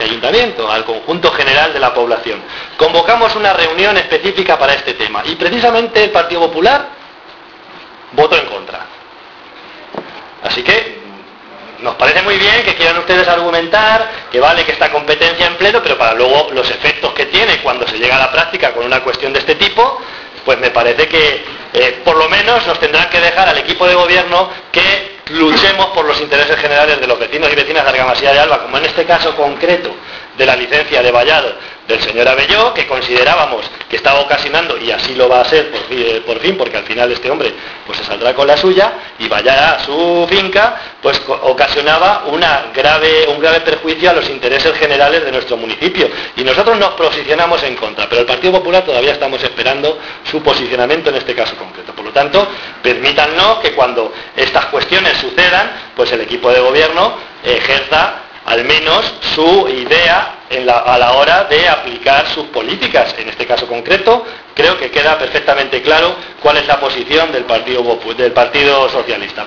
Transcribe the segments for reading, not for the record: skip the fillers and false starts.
este ayuntamiento, al conjunto general de la población. Convocamos una reunión específica para este tema y precisamente el Partido Popular votó en contra. Así que nos parece muy bien que quieran ustedes argumentar que vale que esta competencia en pleno, pero para luego los efectos que tiene cuando se llega a la práctica con una cuestión de este tipo, pues me parece que por lo menos nos tendrán que dejar al equipo de gobierno que luchemos por los intereses generales de los vecinos y vecinas de Argamasilla de Alba, como en este caso concreto de la licencia de vallado del señor Abelló, que considerábamos que estaba ocasionando, y así lo va a ser por fin, porque al final este hombre pues se saldrá con la suya y vaya a su finca, pues ocasionaba un grave perjuicio a los intereses generales de nuestro municipio. Y nosotros nos posicionamos en contra, pero el Partido Popular todavía estamos esperando su posicionamiento en este caso concreto. Por lo tanto, permítannos que cuando estas cuestiones sucedan, pues el equipo de gobierno ejerza al menos su idea a la hora de aplicar sus políticas. En este caso concreto, creo que queda perfectamente claro cuál es la posición del Partido Socialista.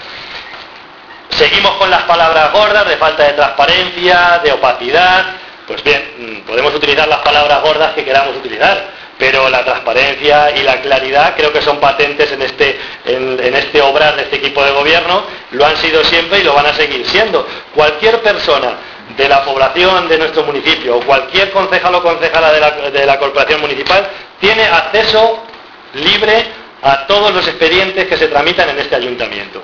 Seguimos con las palabras gordas de falta de transparencia, de opacidad. Pues bien, podemos utilizar las palabras gordas que queramos utilizar, pero la transparencia y la claridad creo que son patentes en este obrar de este equipo de gobierno, lo han sido siempre y lo van a seguir siendo. Cualquier persona de la población de nuestro municipio o cualquier concejal o concejala de la corporación municipal tiene acceso libre a todos los expedientes que se tramitan en este ayuntamiento.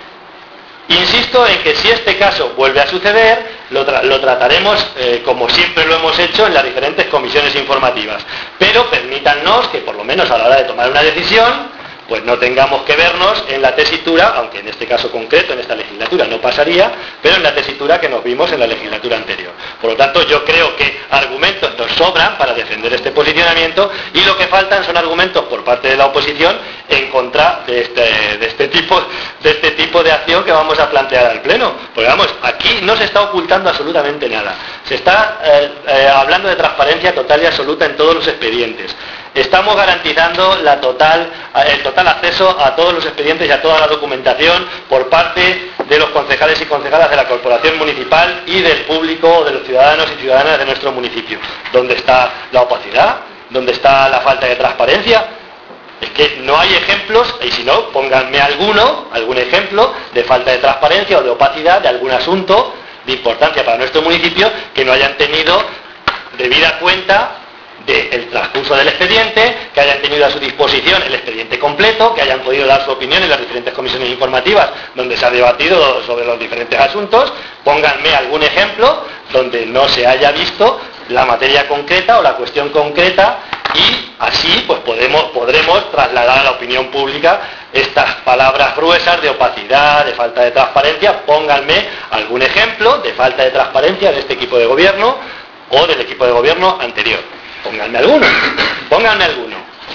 Insisto en que si este caso vuelve a suceder, lo trataremos como siempre lo hemos hecho en las diferentes comisiones informativas. Pero permítannos que por lo menos a la hora de tomar una decisión, pues no tengamos que vernos en la tesitura, aunque en este caso concreto, en esta legislatura no pasaría, pero en la tesitura que nos vimos en la legislatura anterior. Por lo tanto, yo creo que argumentos nos sobran para defender este posicionamiento y lo que faltan son argumentos por parte de la oposición en contra de este tipo de acción que vamos a plantear al Pleno. Porque vamos, aquí no se está ocultando absolutamente nada. Se está hablando de transparencia total y absoluta en todos los expedientes. Estamos garantizando el total acceso a todos los expedientes y a toda la documentación por parte de los concejales y concejalas de la corporación municipal y del público, de los ciudadanos y ciudadanas de nuestro municipio. ¿Dónde está la opacidad? ¿Dónde está la falta de transparencia? Es que no hay ejemplos, y si no, pónganme algún ejemplo de falta de transparencia o de opacidad de algún asunto de importancia para nuestro municipio que no hayan tenido debida cuenta del transcurso del expediente, que hayan tenido a su disposición el expediente completo, que hayan podido dar su opinión en las diferentes comisiones informativas donde se ha debatido sobre los diferentes asuntos. Pónganme algún ejemplo donde no se haya visto la materia concreta o la cuestión concreta y así pues podremos trasladar a la opinión pública estas palabras gruesas de opacidad, de falta de transparencia. Pónganme algún ejemplo de falta de transparencia de este equipo de gobierno o del equipo de gobierno anterior. Pónganme alguno.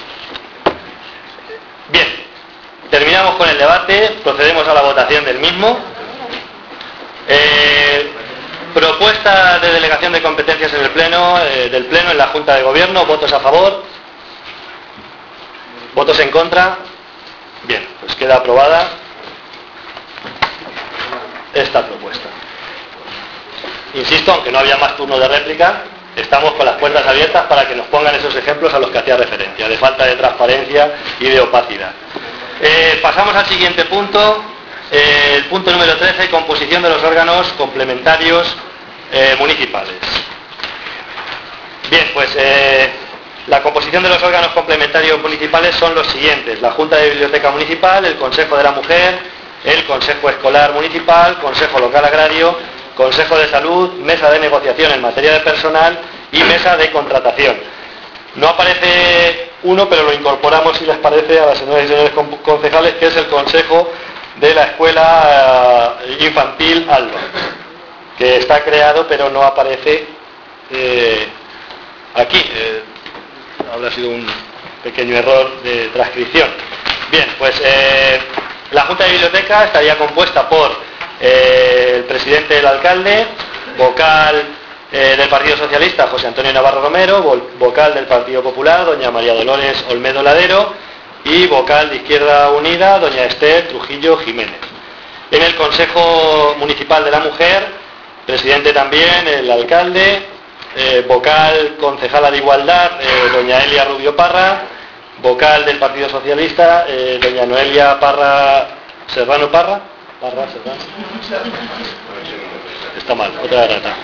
Bien, terminamos con el debate, procedemos a la votación del mismo. Propuesta de delegación de competencias en el Pleno, en la Junta de Gobierno. ¿Votos a favor? ¿Votos en contra? Bien, pues queda aprobada esta propuesta. Insisto, aunque no había más turno de réplica, estamos con las puertas abiertas para que nos pongan esos ejemplos a los que hacía referencia, de falta de transparencia y de opacidad. Pasamos al siguiente punto, el punto número 13, composición de los órganos complementarios municipales. Bien, pues la composición de los órganos complementarios municipales son los siguientes: la Junta de Biblioteca Municipal, el Consejo de la Mujer, el Consejo Escolar Municipal, Consejo Local Agrario, Consejo de Salud, Mesa de Negociación en materia de personal y Mesa de Contratación. No aparece uno, pero lo incorporamos, si les parece, a las señoras y señores concejales, que es el Consejo de la Escuela Infantil Alba, que está creado, pero no aparece aquí. Habrá sido un pequeño error de transcripción. Bien, pues la Junta de Biblioteca estaría compuesta por el presidente del alcalde, vocal del Partido Socialista, José Antonio Navarro Romero, vocal del Partido Popular, doña María Dolores Olmedo Ladero, y vocal de Izquierda Unida, doña Esther Trujillo Jiménez. En el Consejo Municipal de la Mujer Presidente también el alcalde. Vocal concejala de Igualdad, doña Elia Rubio Parra. Vocal del Partido Socialista, doña Noelia Parra Serrano. Está mal, otra rata.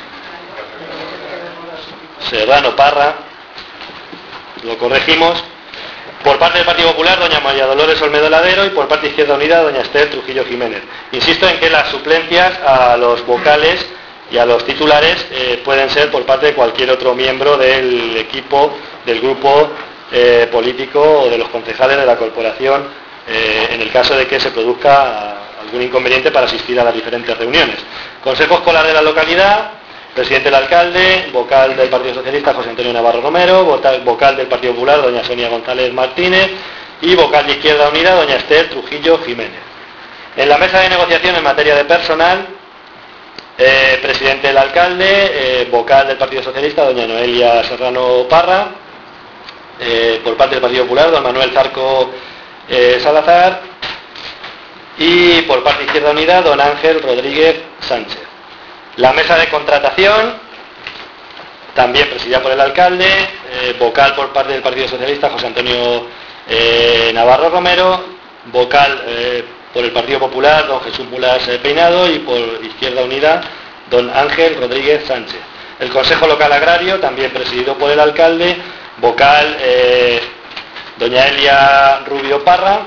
Serrano Parra, lo corregimos. Por parte del Partido Popular, doña María Dolores Olmedo Ladero, y por parte de Izquierda Unida, doña Esther Trujillo Jiménez. Insisto en que las suplencias a los vocales y a los titulares pueden ser por parte de cualquier otro miembro del equipo, del grupo político o de los concejales de la corporación, en el caso de que se produzca algún inconveniente para asistir a las diferentes reuniones. Consejo Escolar de la localidad: presidente el alcalde, vocal del Partido Socialista José Antonio Navarro Romero, vocal del Partido Popular doña Sonia González Martínez y vocal de Izquierda Unida doña Esther Trujillo Jiménez. En la mesa de negociación en materia de personal, presidente el alcalde, vocal del Partido Socialista doña Noelia Serrano Parra, por parte del Partido Popular don Manuel Zarco Salazar, y por parte de Izquierda Unida don Ángel Rodríguez Sánchez. La mesa de contratación, también presidida por el alcalde, vocal por parte del Partido Socialista José Antonio Navarro Romero, vocal por el Partido Popular don Jesús Mulas Peinado, y por Izquierda Unida don Ángel Rodríguez Sánchez. El Consejo Local Agrario, también presidido por el alcalde, vocal doña Elia Rubio Parra,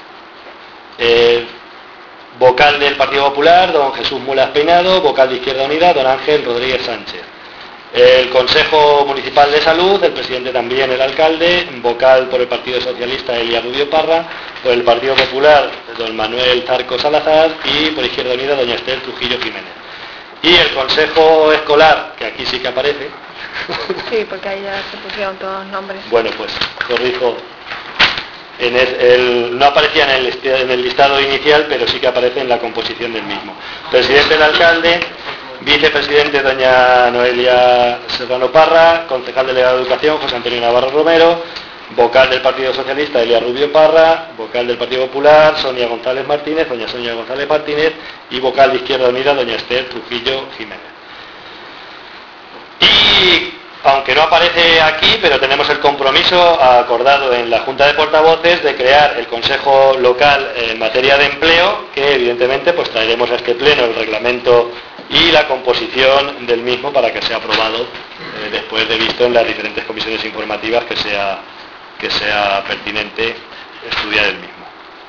vocal del Partido Popular don Jesús Mulas Peinado, vocal de Izquierda Unida don Ángel Rodríguez Sánchez. El Consejo Municipal de Salud, el presidente también el alcalde, vocal por el Partido Socialista Elia Rubio Parra, por el Partido Popular don Manuel Zarco Salazar y por Izquierda Unida doña Esther Trujillo Jiménez. Y el Consejo Escolar, que aquí sí que aparece. Sí, porque ahí ya se pusieron todos los nombres. Bueno, pues corrijo. No aparecía en el listado inicial, pero sí que aparece en la composición del mismo. Presidente del alcalde, vicepresidente doña Noelia Serrano Parra, concejal delegado de Educación José Antonio Navarro Romero, vocal del Partido Socialista Elia Rubio Parra, vocal del Partido Popular Sonia González Martínez, doña Sonia González Martínez, y vocal de Izquierda Unida doña Esther Trujillo Jiménez. Y aunque no aparece aquí, pero tenemos el compromiso acordado en la Junta de Portavoces de crear el Consejo Local en materia de empleo, que evidentemente pues traeremos a este pleno el reglamento y la composición del mismo para que sea aprobado después de visto en las diferentes comisiones informativas que sea pertinente estudiar el mismo.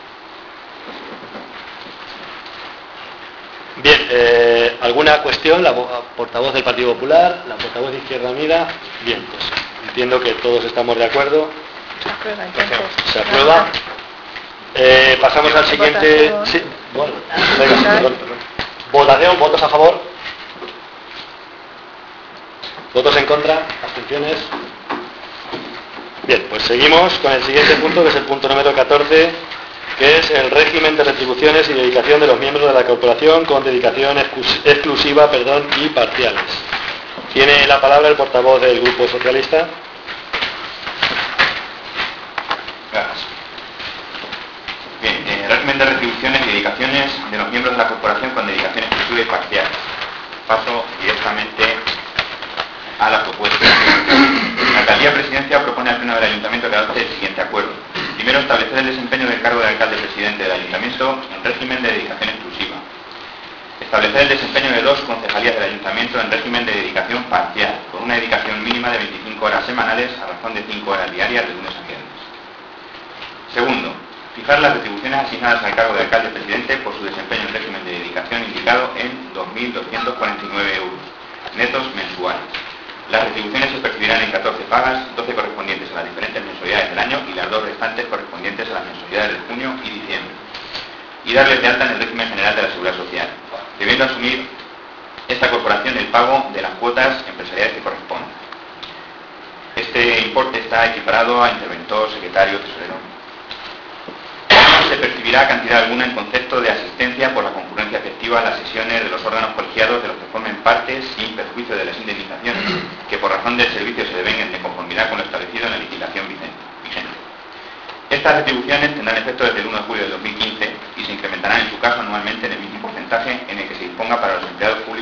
Bien, ¿alguna cuestión? La portavoz del Partido Popular, la portavoz de Izquierda Unida. Bien, pues entiendo que todos estamos de acuerdo. Se aprueba, entonces. Se aprueba. Pasamos al siguiente. Votación. Sí, bueno, venga, perdón. Votación, votos a favor. ¿Votos en contra? ¿Abstenciones? Bien, pues seguimos con el siguiente punto, que es el punto número 14, que es el régimen de retribuciones y dedicación de los miembros de la corporación con dedicación exclusiva y parciales. Tiene la palabra el portavoz del Grupo Socialista. Gracias. Bien, el régimen de retribuciones y dedicaciones de los miembros de la corporación con dedicación exclusiva y parcial. Paso directamente a la propuesta. La Alcaldía Presidencia propone al Pleno del Ayuntamiento que adopte el siguiente acuerdo. Primero, establecer el desempeño del cargo de alcalde presidente del Ayuntamiento en régimen de dedicación exclusiva. Establecer el desempeño de 2 concejalías del Ayuntamiento en régimen de dedicación parcial, con una dedicación mínima de 25 horas semanales a razón de 5 horas diarias de lunes a viernes. Segundo, fijar las retribuciones asignadas al cargo de alcalde presidente por su desempeño en régimen de dedicación indicado en 2.249 euros netos mensuales. Las retribuciones se percibirán en 14 pagas, 12 correspondientes a las diferentes mensualidades del año y las 2 restantes correspondientes a las mensualidades de junio y diciembre. Y darles de alta en el régimen general de la Seguridad Social, debiendo asumir esta corporación el pago de las cuotas empresariales que correspondan. Este importe está equiparado a interventor, secretario, tesorero. No se percibirá cantidad alguna en concepto de asistencia por la concurrencia efectiva a las sesiones de los órganos colegiados de los que formen parte sin perjuicio de las indemnizaciones que por razón del servicio se devenguen de conformidad con lo establecido en la legislación vigente. Estas retribuciones tendrán efecto desde el 1 de julio de 2015 y se incrementarán en su caso anualmente en el mismo porcentaje en el que se disponga para los empleados públicos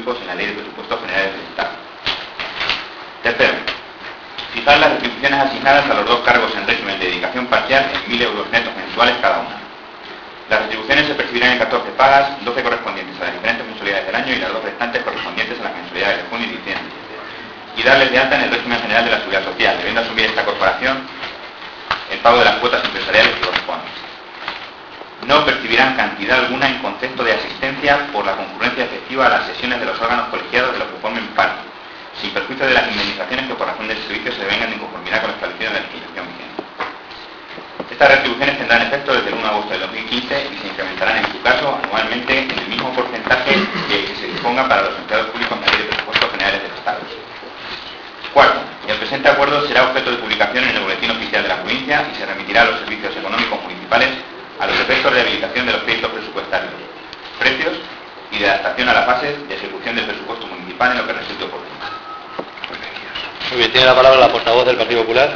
públicos en la Ley de Presupuestos Generales del Estado. Tercero, fijar las retribuciones asignadas a los dos cargos en régimen de dedicación parcial en 1.000 euros netos mensuales cada una. Las retribuciones se percibirán en 14 pagas, 12 correspondientes a las diferentes mensualidades del año y las 2 restantes correspondientes a las mensualidades de junio y diciembre. Y darles de alta en el régimen general de la Seguridad Social, debiendo asumir esta corporación el pago de las cuotas empresariales que corresponden. No percibirán cantidad alguna en concepto de asistencia por la concurrencia efectiva a las sesiones de los órganos colegiados de los que formen parte, sin perjuicio de las indemnizaciones que por razón del servicio se vengan en conformidad con lo establecido en la legislación vigente. Estas retribuciones tendrán efecto desde el 1 de agosto de 2015 y se incrementarán en su caso anualmente en el mismo porcentaje que se disponga para los empleados públicos en la Ley de Presupuestos Generales del Estado. Cuarto, el presente acuerdo será objeto de publicación en el Boletín Oficial de la provincia y se remitirá a los servicios económicos municipales a los efectos de habilitación de los créditos presupuestarios, precios y de adaptación a la fase de ejecución del presupuesto municipal en lo que resulte oportuno. Muy bien, tiene la palabra la portavoz del Partido Popular.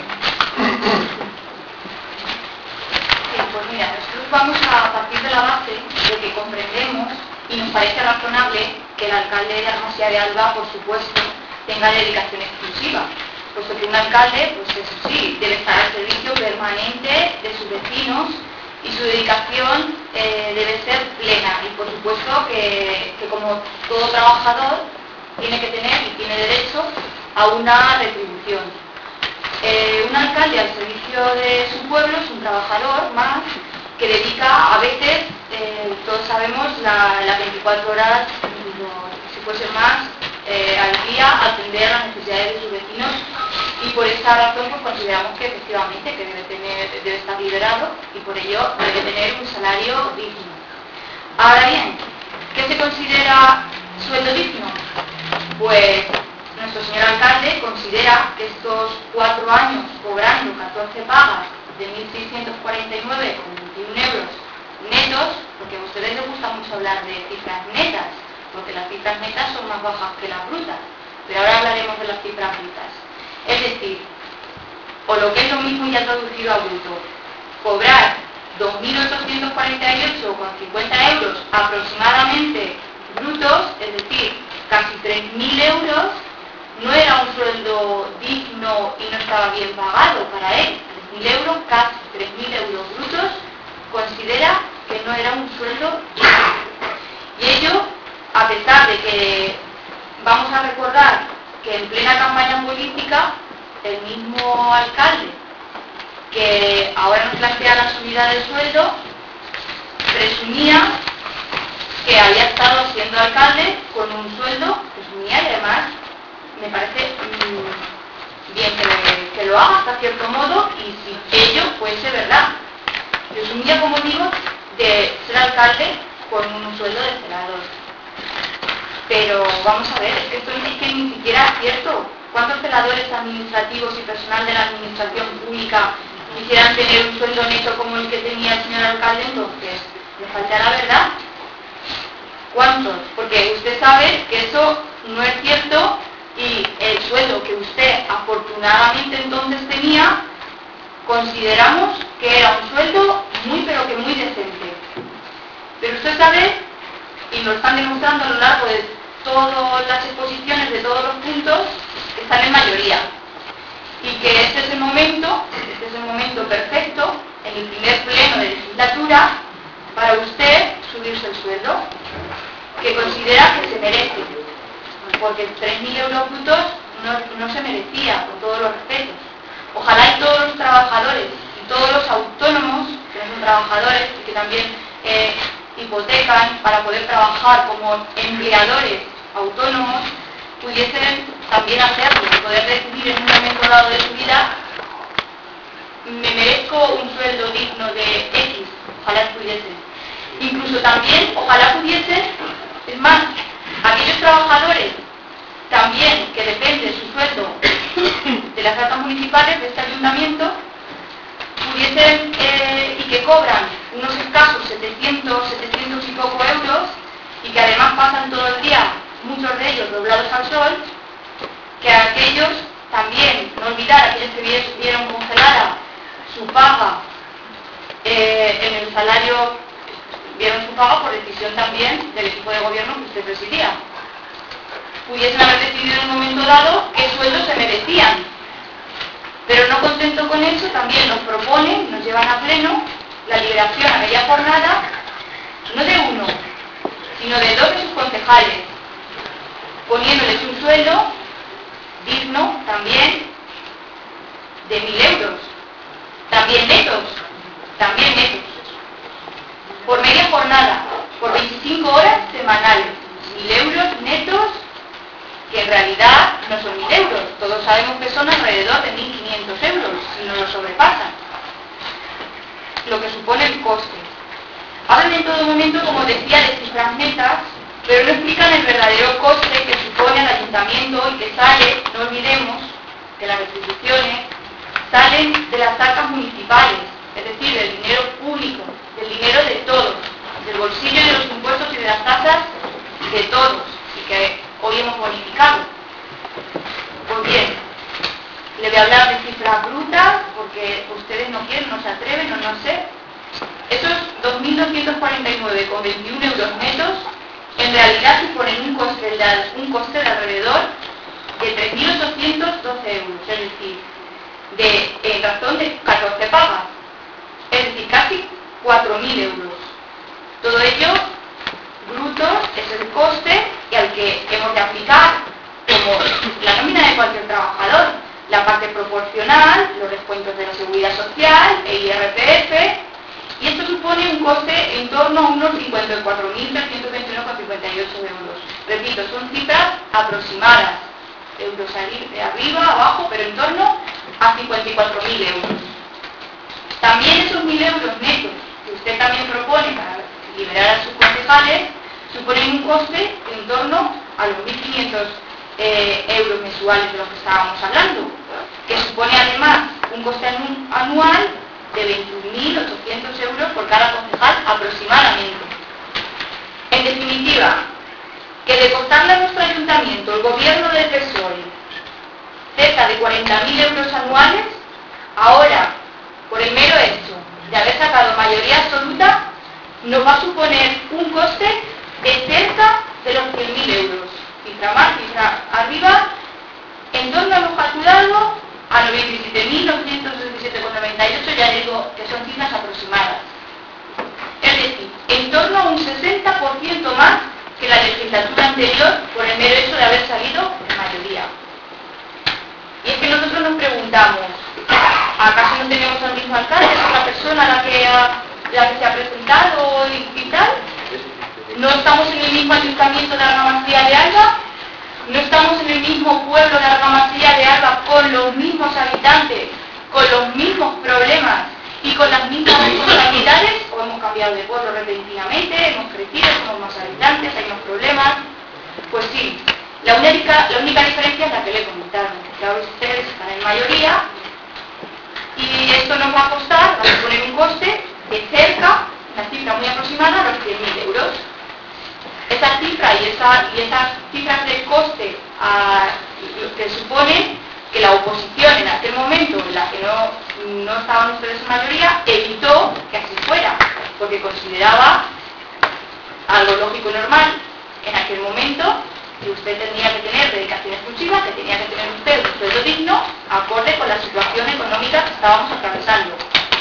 Sí, pues mira, nosotros vamos a partir de la base de que comprendemos y nos parece razonable que el alcalde de Armasía de Alba, por supuesto, tenga dedicación exclusiva, puesto que un alcalde, pues eso sí, debe estar al servicio permanente de sus vecinos y su dedicación debe ser plena y por supuesto que como todo trabajador tiene que tener y tiene derecho a una retribución. Un alcalde al servicio de su pueblo es un trabajador más que dedica a veces, todos sabemos, las 24 horas, si fuese más, al día a atender las necesidades de sus vecinos y por esta razón pues consideramos que efectivamente que debe estar liberado y por ello debe tener un salario digno. Ahora bien, ¿qué se considera sueldo digno? Pues nuestro señor alcalde considera que estos 4 años cobrando 14 pagas de 1.649,21 euros netos, porque a ustedes les gusta mucho hablar de cifras netas, porque las cifras netas son más bajas que las brutas, pero ahora hablaremos de las cifras brutas. Es decir, o lo que es lo mismo ya traducido a bruto, cobrar 2.848,50 euros aproximadamente brutos, es decir, casi 3.000 euros, no era un sueldo digno y no estaba bien pagado para él. 3.000 euros, casi 3.000 euros brutos, considera que no era un sueldo digno. Y ello, a pesar de que vamos a recordar que en plena campaña política, el mismo alcalde que ahora nos plantea la subida del sueldo, presumía que había estado siendo alcalde con un sueldo, presumía, y además me parece bien que lo haga hasta cierto modo, y si ello fuese verdad. Presumía, como digo, de ser alcalde con un sueldo de senador. Pero vamos a ver, es que esto es que ni siquiera es cierto. ¿Cuántos celadores administrativos y personal de la administración pública quisieran tener un sueldo neto como el que tenía el señor alcalde entonces? ¿Le falta la verdad? ¿Cuántos? Porque usted sabe que eso no es cierto y el sueldo que usted afortunadamente entonces tenía, consideramos que era un sueldo muy pero que muy decente. Pero usted sabe, y lo están demostrando a lo largo de todas las exposiciones de todos los puntos, que están en mayoría. Y que este es el momento perfecto, en el primer pleno de legislatura, para usted subirse el sueldo, que considera que se merece. Porque 3.000 euros brutos no se merecía, con todos los respetos. Ojalá y todos los trabajadores y todos los autónomos, que no son trabajadores y que también hipotecan para poder trabajar como empleadores autónomos, pudiesen también hacerlo, poder decidir en un momento dado de su vida, me merezco un sueldo digno de X, ojalá pudiesen. Incluso también, ojalá pudiesen, es más, aquellos trabajadores también que depende su sueldo de las arcas municipales de este ayuntamiento, pudiesen y que cobran unos escasos 700 y poco euros y que además pasan todo el día, muchos de ellos doblados al sol, que aquellos también, no olvidar, aquellos que vieron congelada su paga en el salario, vieron su paga por decisión también del equipo de gobierno que usted presidía. pudiesen haber decidido en un momento dado qué sueldos se merecían. Pero no contento con eso, también nos proponen, nos llevan a pleno, la liberación a media jornada, no de uno, sino de 2 de sus concejales, poniéndoles un sueldo digno también de 1.000 euros, también netos, por media jornada, por 25 horas semanales, 1.000 euros netos, que en realidad no son 1.000 euros, todos sabemos que son alrededor de 1.500 euros, si no lo sobrepasan, lo que supone el coste. Hablan en todo momento, como decía, de cifras netas, pero no explican el verdadero coste que supone al ayuntamiento y que sale, no olvidemos, que las retribuciones salen de las arcas municipales, es decir, del dinero público, del dinero de todos, del bolsillo de los impuestos y de las tasas de todos, y que hoy hemos bonificado. Pues bien, le voy a hablar de cifras brutas, porque ustedes no quieren, no se atreven, o no sé. Esos 2.249,21 euros netos, en realidad suponen un coste de alrededor de 3.812 euros, es decir, en razón de 14 pagas, es decir, casi 4.000 euros. Todo ello bruto es el coste y al que hemos de aplicar, como la nómina de cualquier trabajador, la parte proporcional, los descuentos de la seguridad social, el IRPF, y esto supone un coste en torno a unos 54.321,58 euros. Repito, son cifras aproximadas, euros arriba, abajo, pero en torno a 54.000 euros. También esos 1.000 euros netos que usted también propone para liberar a sus concejales suponen un coste en torno a los 1.500 euros mensuales de los que estábamos hablando, que supone además un coste anual de 21.800 euros por cada concejal aproximadamente. En definitiva, que de costarle a nuestro ayuntamiento el gobierno del PSOE cerca de 40.000 euros anuales, ahora, por el mero hecho de haber sacado mayoría absoluta, nos va a suponer un coste de cerca de los 100.000 euros. Cifra más, cifra arriba, en torno a lo calculado a 97.967,98, ya digo que son cifras aproximadas. Es decir, en torno a un 60% más que la legislatura anterior por el mero hecho de haber salido en mayoría. Y es que nosotros nos preguntamos, ¿acaso no tenemos al mismo alcalde, es la persona la que se ha presentado y tal? ¿No estamos en el mismo ayuntamiento de Argamasilla de Alba? ¿No estamos en el mismo pueblo de Argamasilla de Alba con los mismos habitantes, con los mismos problemas y con las mismas responsabilidades? ¿O hemos cambiado de pueblo repentinamente, hemos crecido, somos más habitantes, hay más problemas? Pues sí, la única diferencia es la que le he comentado, que ahora ustedes están en mayoría y esto nos va a costar, va a suponer un coste de cerca, una cifra muy aproximada, a los 100.000 euros. Esa cifra y esas cifras de coste que supone que la oposición en aquel momento, en la que no estaban ustedes en mayoría, evitó que así fuera, porque consideraba algo lógico y normal en aquel momento que usted tenía que tener dedicación exclusiva, que tenía que tener usted un sueldo digno, acorde con la situación económica que estábamos atravesando.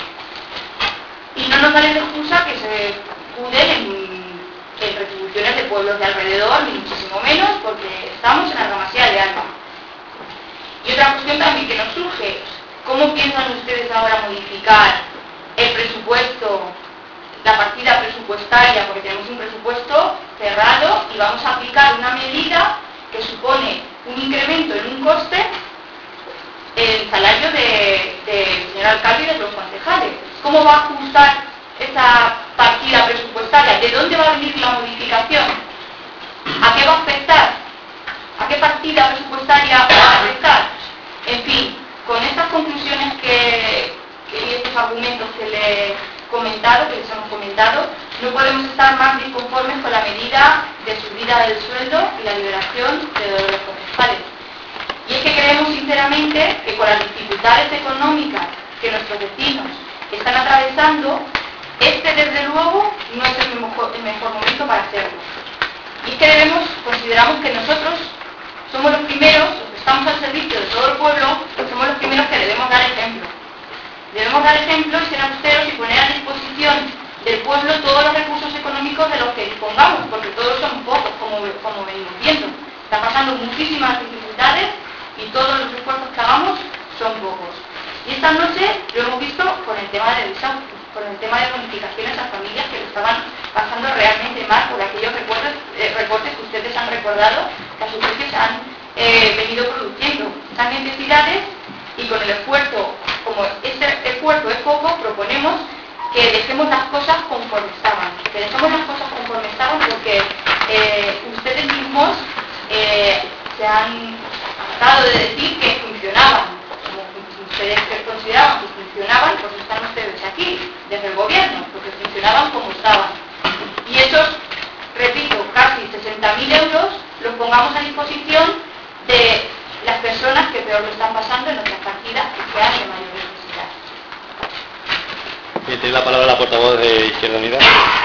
Y no nos vale de excusa que se escuden en retribuciones de pueblos de alrededor, ni muchísimo menos, porque estamos en Argamasilla de Alba. Y otra cuestión también que nos surge, ¿cómo piensan ustedes ahora modificar el presupuesto, la partida presupuestaria? Porque tenemos un presupuesto cerrado y vamos a aplicar una medida que supone un incremento en un coste el salario del señor alcalde y de los concejales. ¿Cómo va a ajustar esa partida presupuestaria? ¿De dónde va a venir la modificación? ¿A qué va a afectar? ¿A qué partida presupuestaria va a afectar? En fin, con estas conclusiones y estos argumentos que les hemos comentado, no podemos estar más disconformes con la medida de subida del sueldo y la liberación de los concejales. Y es que creemos sinceramente que con las dificultades económicas que nuestros vecinos están atravesando, desde luego no es el mejor momento para hacerlo. Y es que consideramos que nosotros somos los primeros, los que estamos al servicio de todo el pueblo, somos los primeros que debemos dar ejemplo. Debemos dar ejemplo y ser austeros y poner a disposición del pueblo todos los recursos económicos de los que dispongamos, porque todos son pocos, como venimos viendo. Está pasando muchísimas dificultades y todos los esfuerzos que hagamos son pocos. Y esta noche lo hemos visto con el tema de desahucios, con el tema de bonificaciones a familias que lo estaban pasando realmente mal por aquellos recortes que ustedes han recordado, que a su juicio se han venido produciendo. Estas necesidades y con el esfuerzo, como ese esfuerzo es poco, proponemos que dejemos las cosas conforme estaban, que dejemos las cosas conforme estaban porque ustedes mismos se han tratado de decir que funcionaban, como ustedes consideraban que funcionaban, pues están ustedes aquí, desde el gobierno, porque funcionaban como estaban. Y esos, repito, casi 60.000 euros los pongamos a disposición de las personas que peor lo están pasando en nuestras partidas y que han de mayor necesidad. Bien, tiene la palabra la portavoz de Izquierda Unida.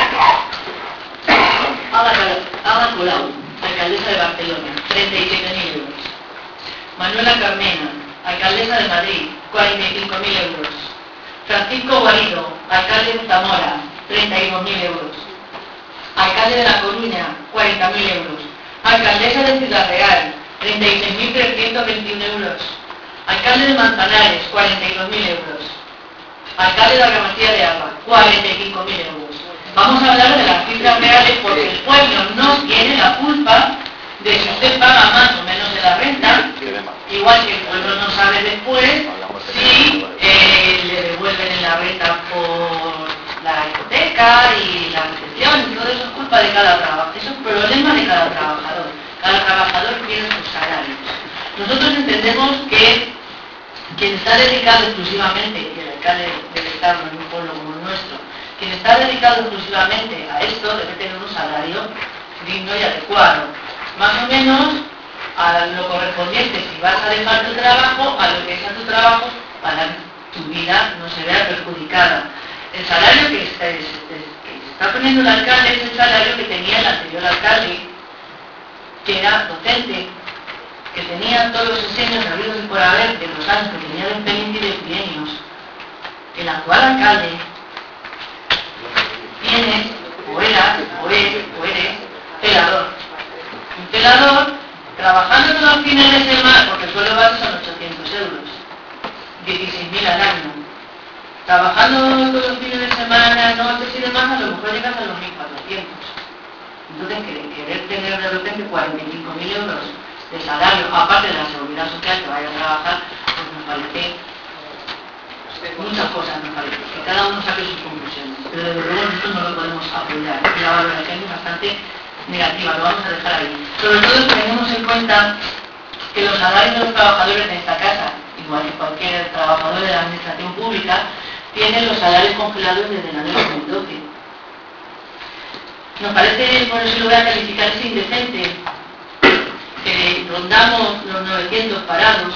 Ada Colau, alcaldesa de Barcelona, 37.000 euros. Manuela Carmena, alcaldesa de Madrid, 45.000 euros. Francisco Guarido, alcalde de Zamora, 32.000 euros. Alcalde de La Coruña, 40.000 euros. Alcaldesa de Ciudad Real, 36.321 euros. Alcalde de Manzanares, 42.000 euros. Alcalde de la Gramasía de Alba, 45.000 euros. Vamos a hablar de las cifras reales porque el pueblo no tiene la culpa de si usted paga más o menos de la renta, igual que el pueblo no sabe después si le devuelven en la renta por la hipoteca y la recepción, y todo eso es culpa de cada trabajador, eso es problema de cada trabajador. Cada trabajador tiene sus salarios. Nosotros entendemos que quien está dedicado exclusivamente, y el alcalde debe estar en un pueblo como el nuestro, quien está dedicado exclusivamente a esto debe tener un salario digno y adecuado, más o menos a lo correspondiente si vas a dejar tu trabajo, a lo que es a tu trabajo, para que tu vida no se vea perjudicada. El salario que se está poniendo el alcalde es el salario que tenía el anterior alcalde, que era docente, que tenía todos los enseños habidos y por haber de los años que tenía de experiencia y de trienios. El actual alcalde tiene, o era, o eres, pelador. Un pelador trabajando todos los fines de semana, porque el sueldo base son 800 euros, 16.000 al año. Trabajando todos los fines de semana, noches y demás, a lo mejor llegas a los 1.400. Entonces, querer tener de repente 45.000 euros de salario, aparte de la seguridad social que vaya a trabajar, pues nos parece, muchas cosas nos parece, que cada uno saque sus conclusiones. Pero desde luego nosotros no lo podemos apoyar, y la valoración es bastante negativa, lo vamos a dejar ahí. Sobre todo si tenemos en cuenta que los salarios de los trabajadores de esta casa, igual que cualquier trabajador de la administración pública, tienen los salarios congelados desde el año 2012. Nos parece, por eso lo voy a calificar, es indecente que rondamos los 900 parados,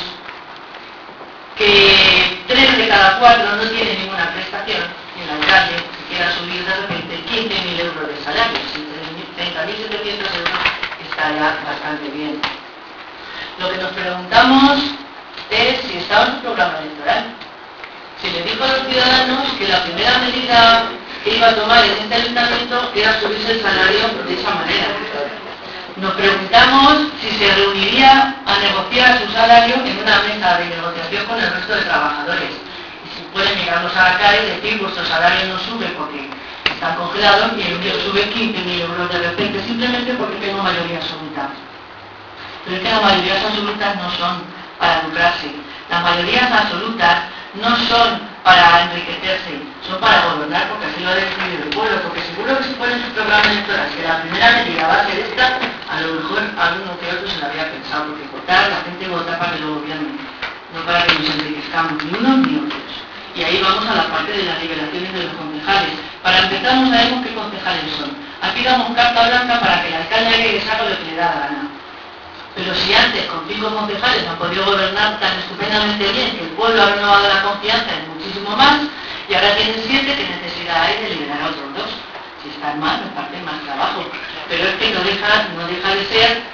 que 3 de cada 4 no tienen ninguna prestación, y el alcalde se quiera subir de repente 15.000 euros de salario, si 30.700 euros está ya bastante bien. Lo que nos preguntamos es si estaba en su programa electoral. Se le dijo a los ciudadanos que la primera medida que iba a tomar en este ayuntamiento era subirse el salario de esa manera. Nos preguntamos si se reuniría a negociar su salario en una mesa de negociación con el resto de trabajadores. Y si pueden mirarnos a la cara y decir, vuestro salario no sube porque están congelados y el mío sube 15.000 euros de repente, simplemente porque tengo mayoría absoluta. Pero es que las mayorías absolutas no son para lucrarse. Las mayorías absolutas no son para enriquecerse, son para gobernar, porque así lo ha decidido el pueblo, porque seguro que si ponen su programa electoral, que la primera medida va a ser esta, a lo mejor alguno que otro se lo había pensado, porque votar, la gente vota para que lo gobiernen, no para que nos enriquezcamos, ni unos ni otros. Y ahí vamos a la parte de las liberaciones de los concejales. Para empezar no sabemos qué concejales son. Aquí damos carta blanca para que el alcalde haga y haga lo que le da la gana. Pero si antes con 5 concejales no han podido gobernar tan estupendamente bien, que el pueblo ha renovado la confianza en muchísimo más, y ahora tienen 7, ¿qué necesidad hay de liberar a otros 2? Si están mal, nos parte más trabajo. Pero es que no deja de ser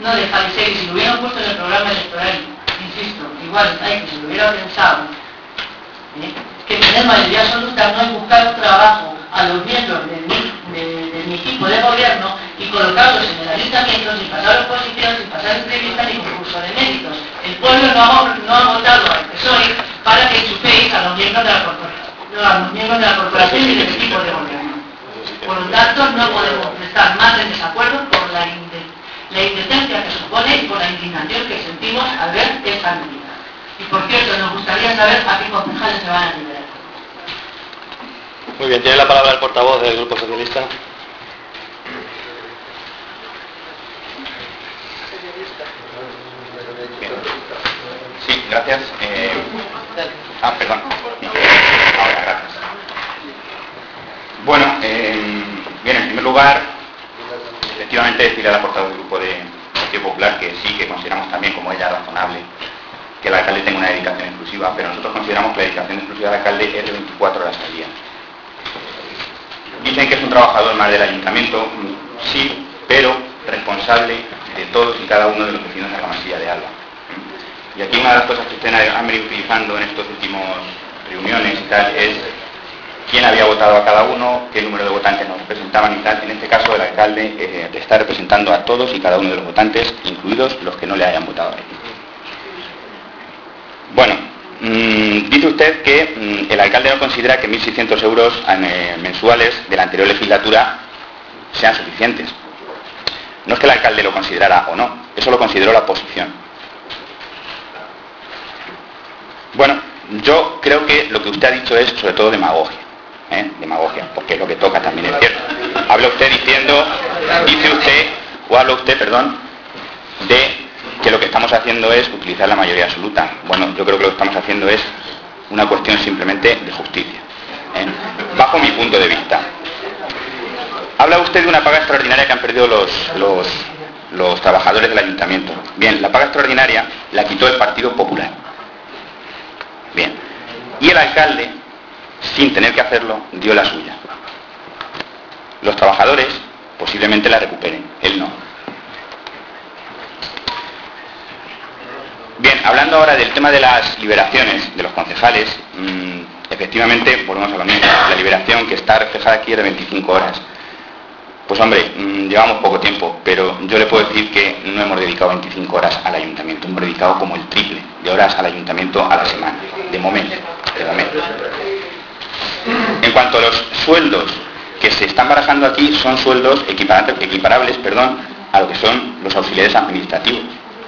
no de fariseos. Si lo hubieran puesto en el programa electoral, insisto, igual hay que se lo hubiera pensado, que tener mayoría absoluta no es buscar trabajo a los miembros de mi equipo de gobierno y colocarlos en el ayuntamiento sin pasar oposición, sin pasar entrevistas ni concurso de méritos. El pueblo no ha votado al PSOE para que enchuféis a los miembros de la corporación y del equipo de gobierno. Por lo tanto, no podemos estar más en desacuerdo por la indecencia que supone y por la indignación que sentimos al ver esta medida. Y por cierto, nos gustaría saber a qué concejales se van a liberar. Muy bien, tiene la palabra el portavoz del Grupo Socialista. Sí, gracias. Perdón. Ahora, gracias. Bueno, bien, en primer lugar, efectivamente decirle a la portavoz del Grupo de Partido Popular que sí, que consideramos también, como ella, razonable que el alcalde tenga una dedicación exclusiva, pero nosotros consideramos que la dedicación exclusiva del alcalde es de 24 horas al día. Dicen que es un trabajador más del ayuntamiento, sí, pero responsable de todos y cada uno de los vecinos de la Masía de Alba. Y aquí una de las cosas que ustedes han venido utilizando en estos últimos reuniones y tal es quién había votado a cada uno, qué número de votantes nos representaban y tal. En este caso el alcalde está representando a todos y cada uno de los votantes, incluidos los que no le hayan votado a él. Bueno, dice usted que el alcalde no considera que 1.600 euros mensuales de la anterior legislatura sean suficientes. No es que el alcalde lo considerara o no, eso lo consideró la oposición. Bueno, yo creo que lo que usted ha dicho es sobre todo demagogia, demagogia, porque es lo que toca, también es cierto. Habla usted de que lo que estamos haciendo es utilizar la mayoría absoluta. Bueno, yo creo que lo que estamos haciendo es una cuestión simplemente de justicia, bajo mi punto de vista. Habla usted de una paga extraordinaria que han perdido los trabajadores del ayuntamiento. Bien, la paga extraordinaria la quitó el Partido Popular. Bien, y el alcalde, sin tener que hacerlo, dio la suya. Los trabajadores posiblemente la recuperen, él no. Bien, hablando ahora del tema de las liberaciones de los concejales, efectivamente, volvemos a lo mismo, la liberación que está reflejada aquí es de 25 horas. Pues hombre, llevamos poco tiempo, pero yo le puedo decir que no hemos dedicado 25 horas al ayuntamiento, hemos dedicado como el triple de horas al ayuntamiento a la semana, de momento. En cuanto a los sueldos que se están barajando aquí, son sueldos equiparables a lo que son los auxiliares administrativos.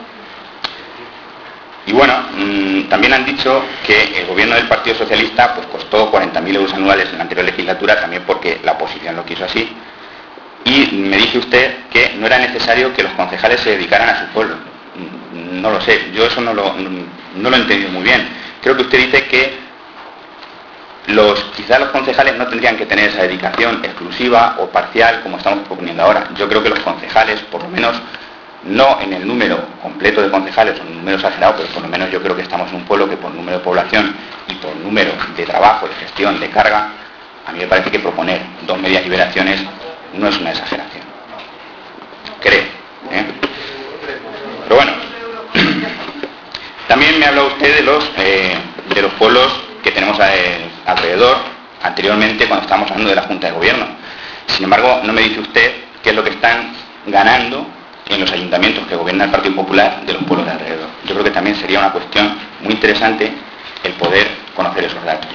Y bueno, también han dicho que el gobierno del Partido Socialista pues costó 40.000 euros anuales en la anterior legislatura, también porque la oposición lo quiso así. Y me dice usted que no era necesario que los concejales se dedicaran a su pueblo. No lo sé, yo eso no lo he entendido muy bien. Creo que usted dice que quizás los concejales no tendrían que tener esa dedicación exclusiva o parcial como estamos proponiendo ahora. Yo creo que los concejales, por lo menos, no en el número completo de concejales o en un número exagerado, pero por lo menos yo creo que estamos en un pueblo que por número de población y por número de trabajo, de gestión, de carga, a mí me parece que proponer 2 medias liberaciones no es una exageración. Creo. Pero bueno, también me habló usted de los pueblos que tenemos alrededor, anteriormente cuando estábamos hablando de la Junta de Gobierno. Sin embargo, no me dice usted qué es lo que están ganando en los ayuntamientos que gobierna el Partido Popular de los pueblos de alrededor. Yo creo que también sería una cuestión muy interesante el poder conocer esos datos.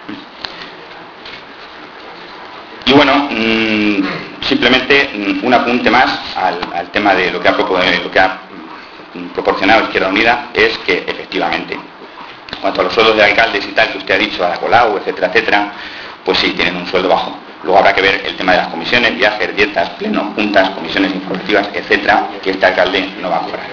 Y bueno, simplemente un apunte más al tema de lo que ha proporcionado Izquierda Unida, es que efectivamente, en cuanto a los sueldos de alcaldes y tal que usted ha dicho, a la Colau, etcétera, etcétera, pues sí, tienen un sueldo bajo. Luego habrá que ver el tema de las comisiones, viajes, dietas, plenos, juntas, comisiones informativas, etcétera, que este alcalde no va a cobrar.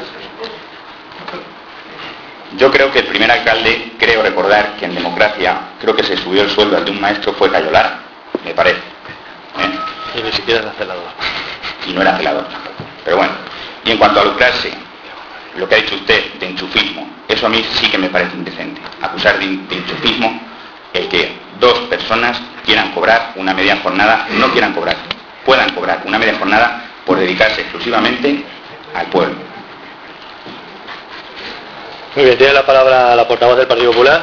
Yo creo que el primer alcalde, creo recordar que en democracia, creo que se subió el sueldo al de un maestro, fue Cayolar, me parece. Y ni siquiera era celador. Y no era celador tampoco. Pero bueno, y en cuanto a lucrarse, lo que ha dicho usted de enchufismo, eso a mí sí que me parece indecente. Acusar de enchufismo el que 2 personas quieran cobrar una media jornada, puedan cobrar una media jornada por dedicarse exclusivamente al pueblo. Muy bien, tiene la palabra la portavoz del Partido Popular.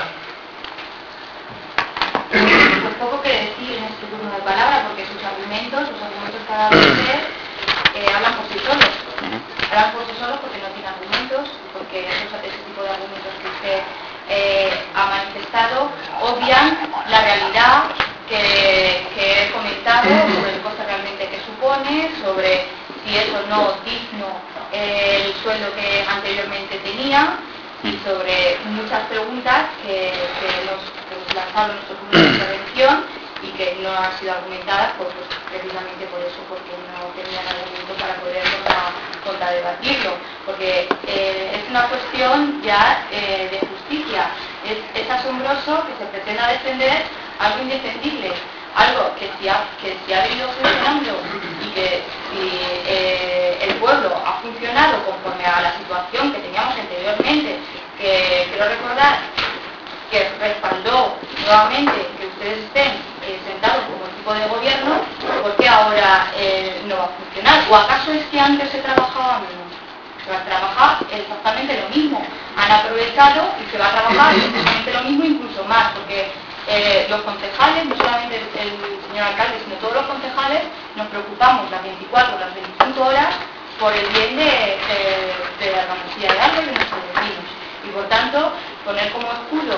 Pues poco que decir en este turno de palabra, porque sus argumentos cada vez hablan por sí solos. Hablan por sí solos porque no tiene argumentos, porque ese tipo de argumentos que usted ha manifestado obvian la realidad que he comentado sobre el coste realmente que supone, sobre si es o no digno el sueldo que anteriormente tenía, y sobre muchas preguntas que nos lanzaron en nuestro punto de intervención y que no han sido argumentadas precisamente por eso, porque no tenían argumento para poder contradebatirlo, porque es una cuestión ya de justicia. Es asombroso que se pretenda defender algo indefendible, algo que si ha venido funcionando y que si el pueblo ha funcionado conforme a la situación que teníamos anteriormente, que quiero recordar que respaldó nuevamente que ustedes estén sentados como equipo de gobierno, ¿por qué ahora no va a funcionar? ¿O acaso es que antes se trabajaba menos? Se va a trabajar exactamente lo mismo. Han aprovechado y se va a trabajar exactamente lo mismo, incluso más, porque los concejales, no solamente el señor alcalde, sino todos los concejales, nos preocupamos las 24 o las 25 horas por el bien de la Andalucía de Alba y de nuestros vecinos. Y por tanto, poner como escudo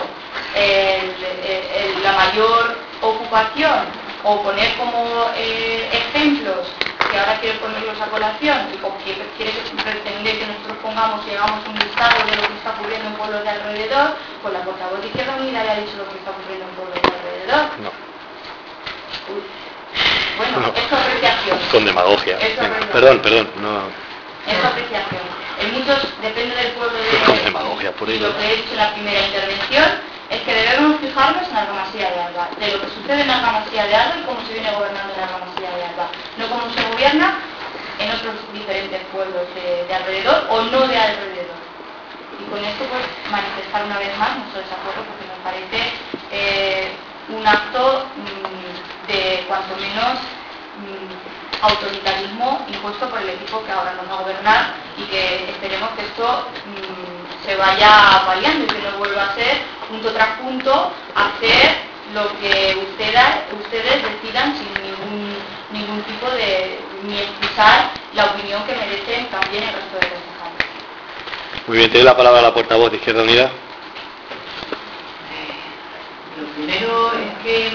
la mayor ocupación o poner como ejemplos que ahora quiere ponerlos a colación y como que quiere pretender que nosotros pongamos y hagamos un listado de lo que está ocurriendo en pueblos de alrededor, pues la portavoz de Izquierda Unida ya ha dicho lo que está ocurriendo en pueblos de alrededor. No. Uy. Bueno, no. Es su apreciación. Con demagogia. Perdón, no. Es su apreciación. En muchos, depende del pueblo con demagogia, por y lo que he dicho en la primera intervención es que debemos fijarnos en la Argamasía de Alba, de lo que sucede en la Argamasía de Alba y cómo se viene gobernando en la Argamasía de Alba, no cómo se gobierna en otros diferentes pueblos de alrededor o no de alrededor. Y con esto pues manifestar una vez más nuestro desacuerdo, porque nos parece un acto de cuanto menos autoritarismo impuesto por el equipo que ahora nos va a gobernar, y que esperemos que esto se vaya variando y que no vuelva a ser punto tras punto hacer lo que ustedes decidan sin ningún tipo de ni expresar la opinión que merecen también el resto de concejales. Muy bien, tiene la palabra la portavoz de Izquierda Unida. Lo primero es que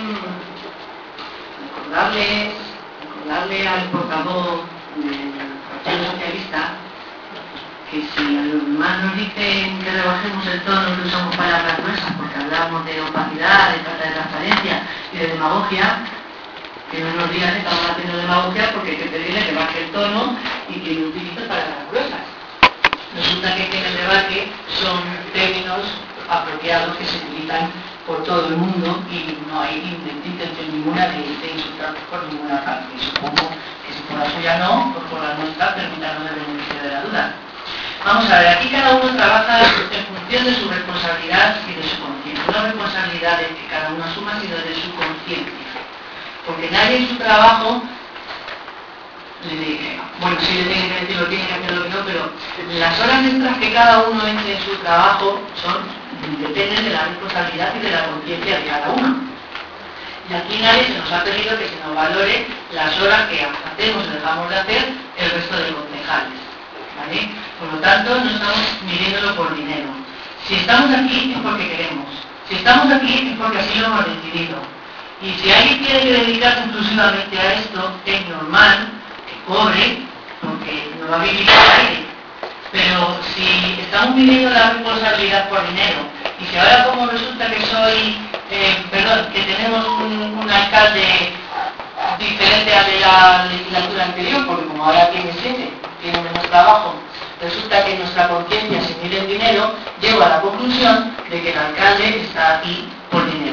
recordarle al portavoz del Partido Socialista que si a los demás nos dicen que rebajemos el tono y usamos palabras gruesas porque hablamos de opacidad, de falta de transparencia y de demagogia, que no nos digan que estamos haciendo demagogia, porque hay que pedirle que baje el tono y que no utilice palabras gruesas. Resulta que en el debate son términos apropiados que se utilizan por todo el mundo y no hay intención ninguna de insultar por ninguna parte. Y supongo que si por la suya no, pues por la nuestra, permítanos el beneficio de la duda. Vamos a ver, aquí cada uno trabaja en función de su responsabilidad y de su conciencia. Una responsabilidad que cada uno asuma, sino de su conciencia. Porque nadie en su trabajo le dice, bueno, sí le tiene que decir, lo tiene que hacer lo que no, pero las horas extras que cada uno eche en su trabajo dependen de la responsabilidad y de la conciencia de cada uno. Y aquí nadie se nos ha pedido que se nos valore las horas que hacemos o dejamos de hacer el resto de concejales. ¿Vale? Por lo tanto, no estamos midiéndolo por dinero. Si estamos aquí es porque queremos. Si estamos aquí es porque así lo hemos decidido. Y si alguien tiene que dedicarse exclusivamente a esto, es normal que cobre, porque no va a vivir al aire. Pero si estamos midiendo la responsabilidad por dinero, y si ahora como resulta que que tenemos un alcalde diferente al de la legislatura anterior, porque como ahora tiene 7, tiene menos trabajo, resulta que nuestra conciencia se mide en dinero, llego a la conclusión de que el alcalde está aquí por dinero.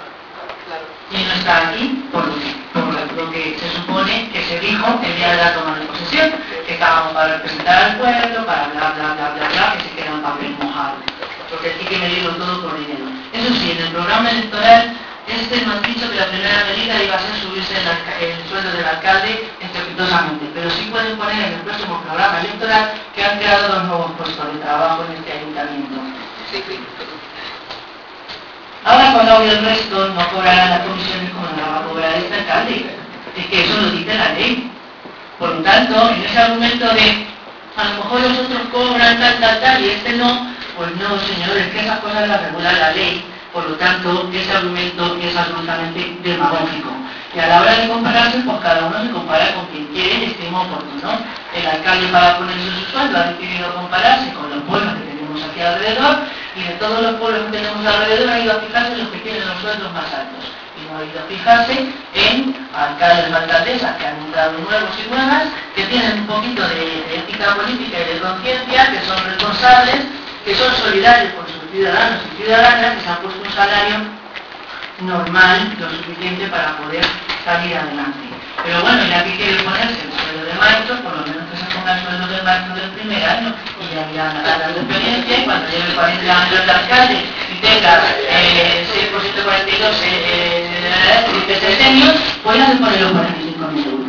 Y no está aquí por lo que se supone que se dijo el día de la toma de posesión, que estábamos para representar al pueblo, para bla, que se queda un papel mojado. Porque hay que medirlo todo por dinero. Eso sí, en el programa electoral nos han dicho que la primera medida iba a ser subirse el sueldo del alcalde estrepitosamente, pero sí pueden poner en el próximo programa electoral que han creado 2 nuevos puestos de trabajo en este ayuntamiento. Ahora con Colau y el resto no cobrarán las comisiones como la va a cobrar este alcalde. Es que eso lo dice la ley. Por lo tanto, en ese argumento de a lo mejor los otros cobran tal y este no, pues no, señores, que esas cosas las regula la ley. Por lo tanto, ese argumento es absolutamente demagógico. Y a la hora de compararse, pues cada uno se compara con quien quiere y estime oportuno. El alcalde, para ponerse su sueldo, ha decidido compararse con los pueblos que tenemos aquí alrededor, y de todos los pueblos que tenemos alrededor ha ido a fijarse en los que tienen los sueldos más altos. Y no ha ido a fijarse en alcaldes o alcaldesas que han entrado nuevos y nuevas, que tienen un poquito de ética política y de conciencia, que son responsables, que son solidarios con sus ciudadanos y ciudadanas, que se han puesto un salario normal, lo suficiente para poder salir adelante. Pero bueno, ya que quiere ponerse el sueldo de maestro, por lo menos que se ponga el sueldo de maestro del primer año y ya irá ganando experiencia, y cuando lleve 40 años de alcalde y tenga 6 por 742 de sexenios, pues ya se pone los 45.000 euros.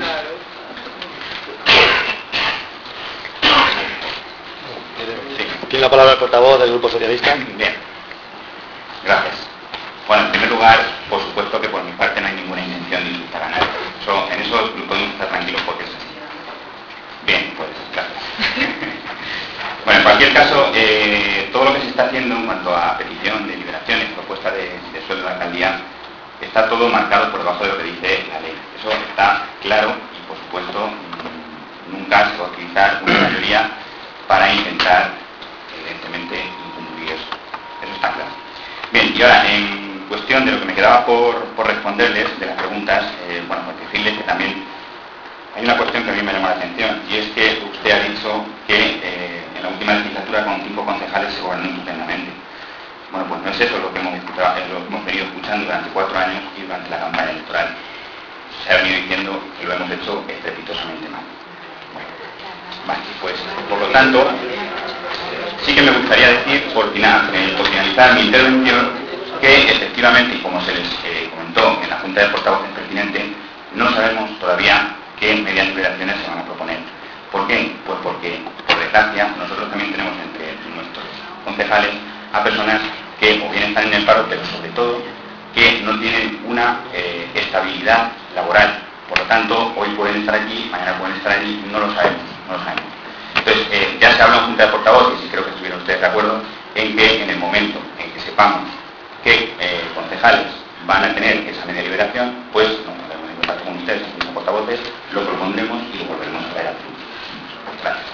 Tiene la palabra el portavoz del Grupo Socialista. Bien, gracias. Bueno, en primer lugar, por supuesto que por mi parte no hay ninguna intención de insultar a nadie. En eso podemos estar tranquilos porque es así. Bien, pues gracias. Bueno, en cualquier caso, todo lo que se está haciendo en cuanto a petición de liberaciones, propuesta de sueldo de la alcaldía, está todo marcado por debajo de lo que dice la ley. Eso está claro y, por supuesto, nunca se va a utilizar una mayoría para intentar, evidentemente, incumplir eso. Eso está claro. Bien, y ahora, en cuestión de lo que me quedaba por responderles, de las preguntas, bueno, pues decirles que también hay una cuestión que a mí me llama la atención, y es que usted ha dicho que en la última legislatura con 5 concejales se gobernó estupendamente. Bueno, pues no es eso lo que hemos venido escuchando durante 4 años y durante la campaña electoral. Se ha venido diciendo que lo hemos hecho estrepitosamente mal. Bueno, vale, pues por lo tanto, sí que me gustaría decir, por finalizar mi intervención, que efectivamente, y como se les comentó en la Junta de Portavoces pertinente, no sabemos todavía qué medidas de liberaciones se van a proponer. ¿Por qué? Pues porque, por desgracia, nosotros también tenemos entre nuestros concejales a personas que o bien están en el paro, pero sobre todo que no tienen una estabilidad laboral. Por lo tanto, hoy pueden estar aquí, mañana pueden estar allí, no lo sabemos. Entonces, ya se habla en Junta de Portavoces, y creo que estuvieron ustedes de acuerdo, en que en el momento en que sepamos que concejales van a tener esa media liberación, pues nos pondremos en contacto con ustedes, en Junta de Portavoces, lo propondremos y lo volveremos a traer al Tribunal. Gracias.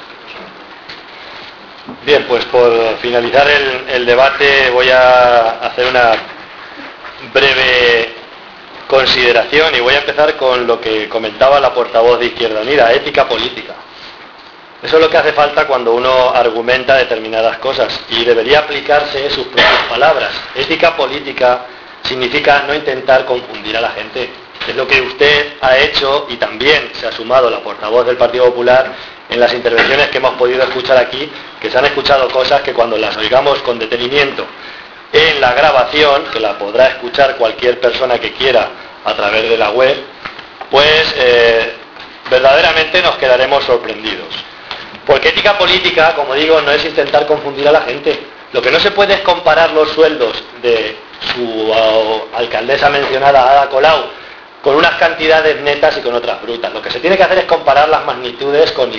Bien, pues por finalizar el debate voy a hacer una breve consideración y voy a empezar con lo que comentaba la portavoz de Izquierda Unida, ética política. Eso es lo que hace falta cuando uno argumenta determinadas cosas y debería aplicarse sus propias palabras. Ética política significa no intentar confundir a la gente. Es lo que usted ha hecho y también se ha sumado la portavoz del Partido Popular en las intervenciones que hemos podido escuchar aquí, que se han escuchado cosas que cuando las oigamos con detenimiento en la grabación, que la podrá escuchar cualquier persona que quiera a través de la web, pues verdaderamente nos quedaremos sorprendidos. Porque ética política, como digo, no es intentar confundir a la gente. Lo que no se puede es comparar los sueldos de su alcaldesa mencionada, Ada Colau, con unas cantidades netas y con otras brutas. Lo que se tiene que hacer es comparar las magnitudes con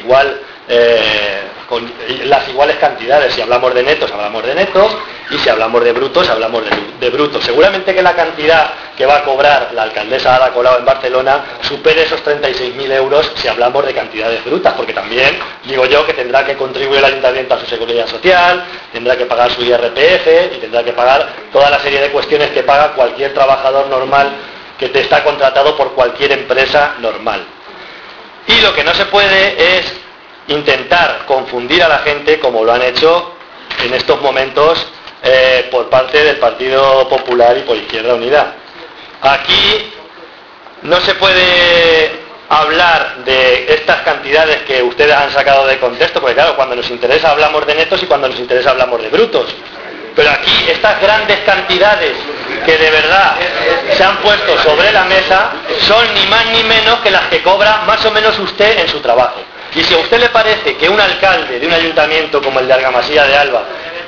las iguales cantidades. Si hablamos de netos, hablamos de netos, y si hablamos de brutos, hablamos de brutos. Seguramente que la cantidad que va a cobrar la alcaldesa Ada Colau en Barcelona supere esos 36.000 euros si hablamos de cantidades brutas, porque también digo yo que tendrá que contribuir el ayuntamiento a su seguridad social, tendrá que pagar su IRPF y tendrá que pagar toda la serie de cuestiones que paga cualquier trabajador normal que te está contratado por cualquier empresa normal. Y lo que no se puede es intentar confundir a la gente como lo han hecho en estos momentos por parte del Partido Popular y por Izquierda Unida. Aquí no se puede hablar de estas cantidades que ustedes han sacado de contexto, porque claro, cuando nos interesa hablamos de netos y cuando nos interesa hablamos de brutos. Pero aquí estas grandes cantidades que de verdad se han puesto sobre la mesa son ni más ni menos que las que cobra más o menos usted en su trabajo. Y si a usted le parece que un alcalde de un ayuntamiento como el de Argamasilla de Alba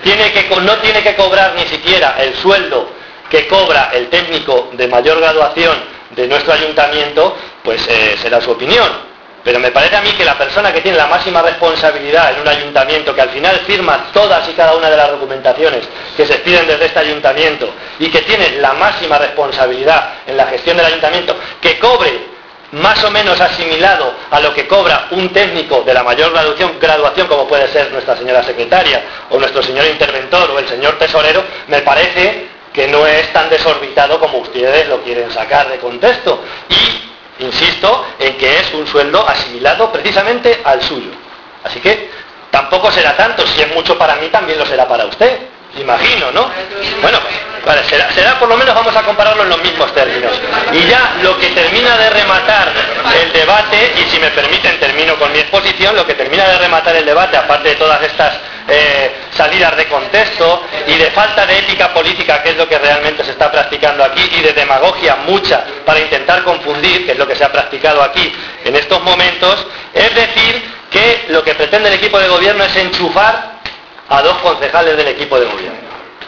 no tiene que cobrar ni siquiera el sueldo que cobra el técnico de mayor graduación de nuestro ayuntamiento, pues será su opinión. Pero me parece a mí que la persona que tiene la máxima responsabilidad en un ayuntamiento, que al final firma todas y cada una de las documentaciones que se piden desde este ayuntamiento y que tiene la máxima responsabilidad en la gestión del ayuntamiento, que cobre más o menos asimilado a lo que cobra un técnico de la mayor graduación, como puede ser nuestra señora secretaria o nuestro señor interventor o el señor tesorero, me parece que no es tan desorbitado como ustedes lo quieren sacar de contexto. Y insisto en que es un sueldo asimilado precisamente al suyo. Así que tampoco será tanto. Si es mucho para mí, también lo será para usted. Imagino, ¿no? Bueno, vale, será por lo menos, vamos a compararlo en los mismos términos. Y ya lo que termina de rematar el debate, y si me permiten termino con mi exposición, lo que termina de rematar el debate, aparte de todas estas salidas de contexto y de falta de ética política, que es lo que realmente se está practicando aquí, y de demagogia mucha para intentar confundir, que es lo que se ha practicado aquí en estos momentos, es decir que lo que pretende el equipo de gobierno es enchufar a 2 concejales del equipo de gobierno.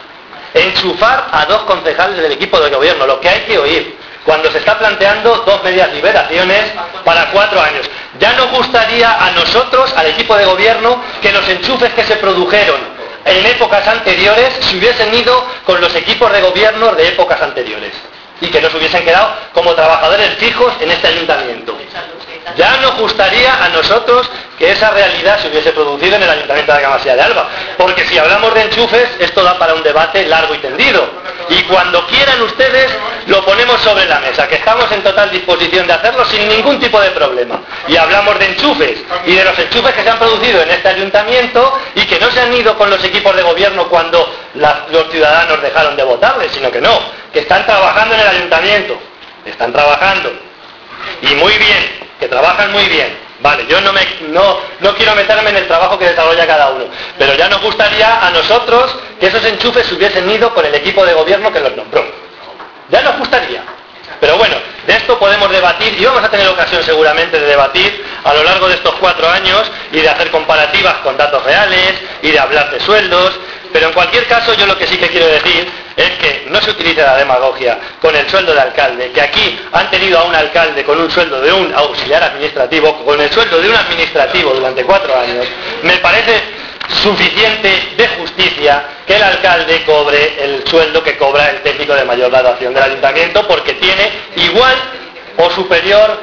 Enchufar a 2 concejales del equipo de gobierno, lo que hay que oír, cuando se está planteando 2 medias liberaciones para 4 años. Ya nos gustaría a nosotros, al equipo de gobierno, que los enchufes que se produjeron en épocas anteriores se hubiesen ido con los equipos de gobierno de épocas anteriores y que no se hubiesen quedado como trabajadores fijos en este ayuntamiento. Ya nos gustaría a nosotros que esa realidad se hubiese producido en el Ayuntamiento de Argamasilla de Alba, porque si hablamos de enchufes, esto da para un debate largo y tendido. Y cuando quieran ustedes, lo ponemos sobre la mesa, que estamos en total disposición de hacerlo sin ningún tipo de problema. Y hablamos de enchufes, y de los enchufes que se han producido en este ayuntamiento, y que no se han ido con los equipos de gobierno cuando los ciudadanos dejaron de votarles, sino que no, que están trabajando en el ayuntamiento, están trabajando. Y muy bien, que trabajan muy bien. Vale, yo no quiero meterme en el trabajo que desarrolla cada uno, pero ya nos gustaría a nosotros que esos enchufes se hubiesen ido con el equipo de gobierno que los nombró. Ya nos gustaría. Pero bueno, de esto podemos debatir y vamos a tener ocasión seguramente de debatir a lo largo de estos 4 años y de hacer comparativas con datos reales y de hablar de sueldos. Pero en cualquier caso, yo lo que sí que quiero decir es que no se utilice la demagogia con el sueldo de alcalde, que aquí han tenido a un alcalde con un sueldo de un auxiliar administrativo, con el sueldo de un administrativo durante 4 años. Me parece suficiente de justicia que el alcalde cobre el sueldo que cobra el técnico de mayor graduación del ayuntamiento, porque tiene igual o superior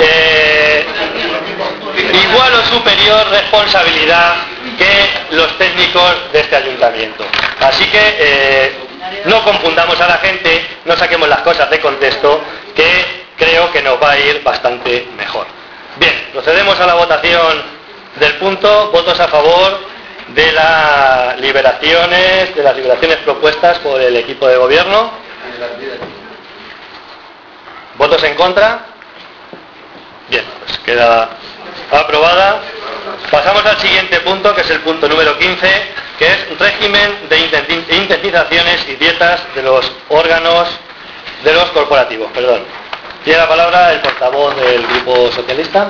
responsabilidad que los técnicos de este ayuntamiento. Así que no confundamos a la gente, no saquemos las cosas de contexto, que creo que nos va a ir bastante mejor. Bien, procedemos a la votación del punto. Votos a favor de las liberaciones propuestas por el equipo de gobierno. ¿Votos en contra? Bien, pues queda aprobada. Pasamos al siguiente punto, que es el punto número 15, que es régimen de indemnizaciones y dietas de los órganos de los corporativos. Perdón. Tiene la palabra el portavoz del Grupo Socialista.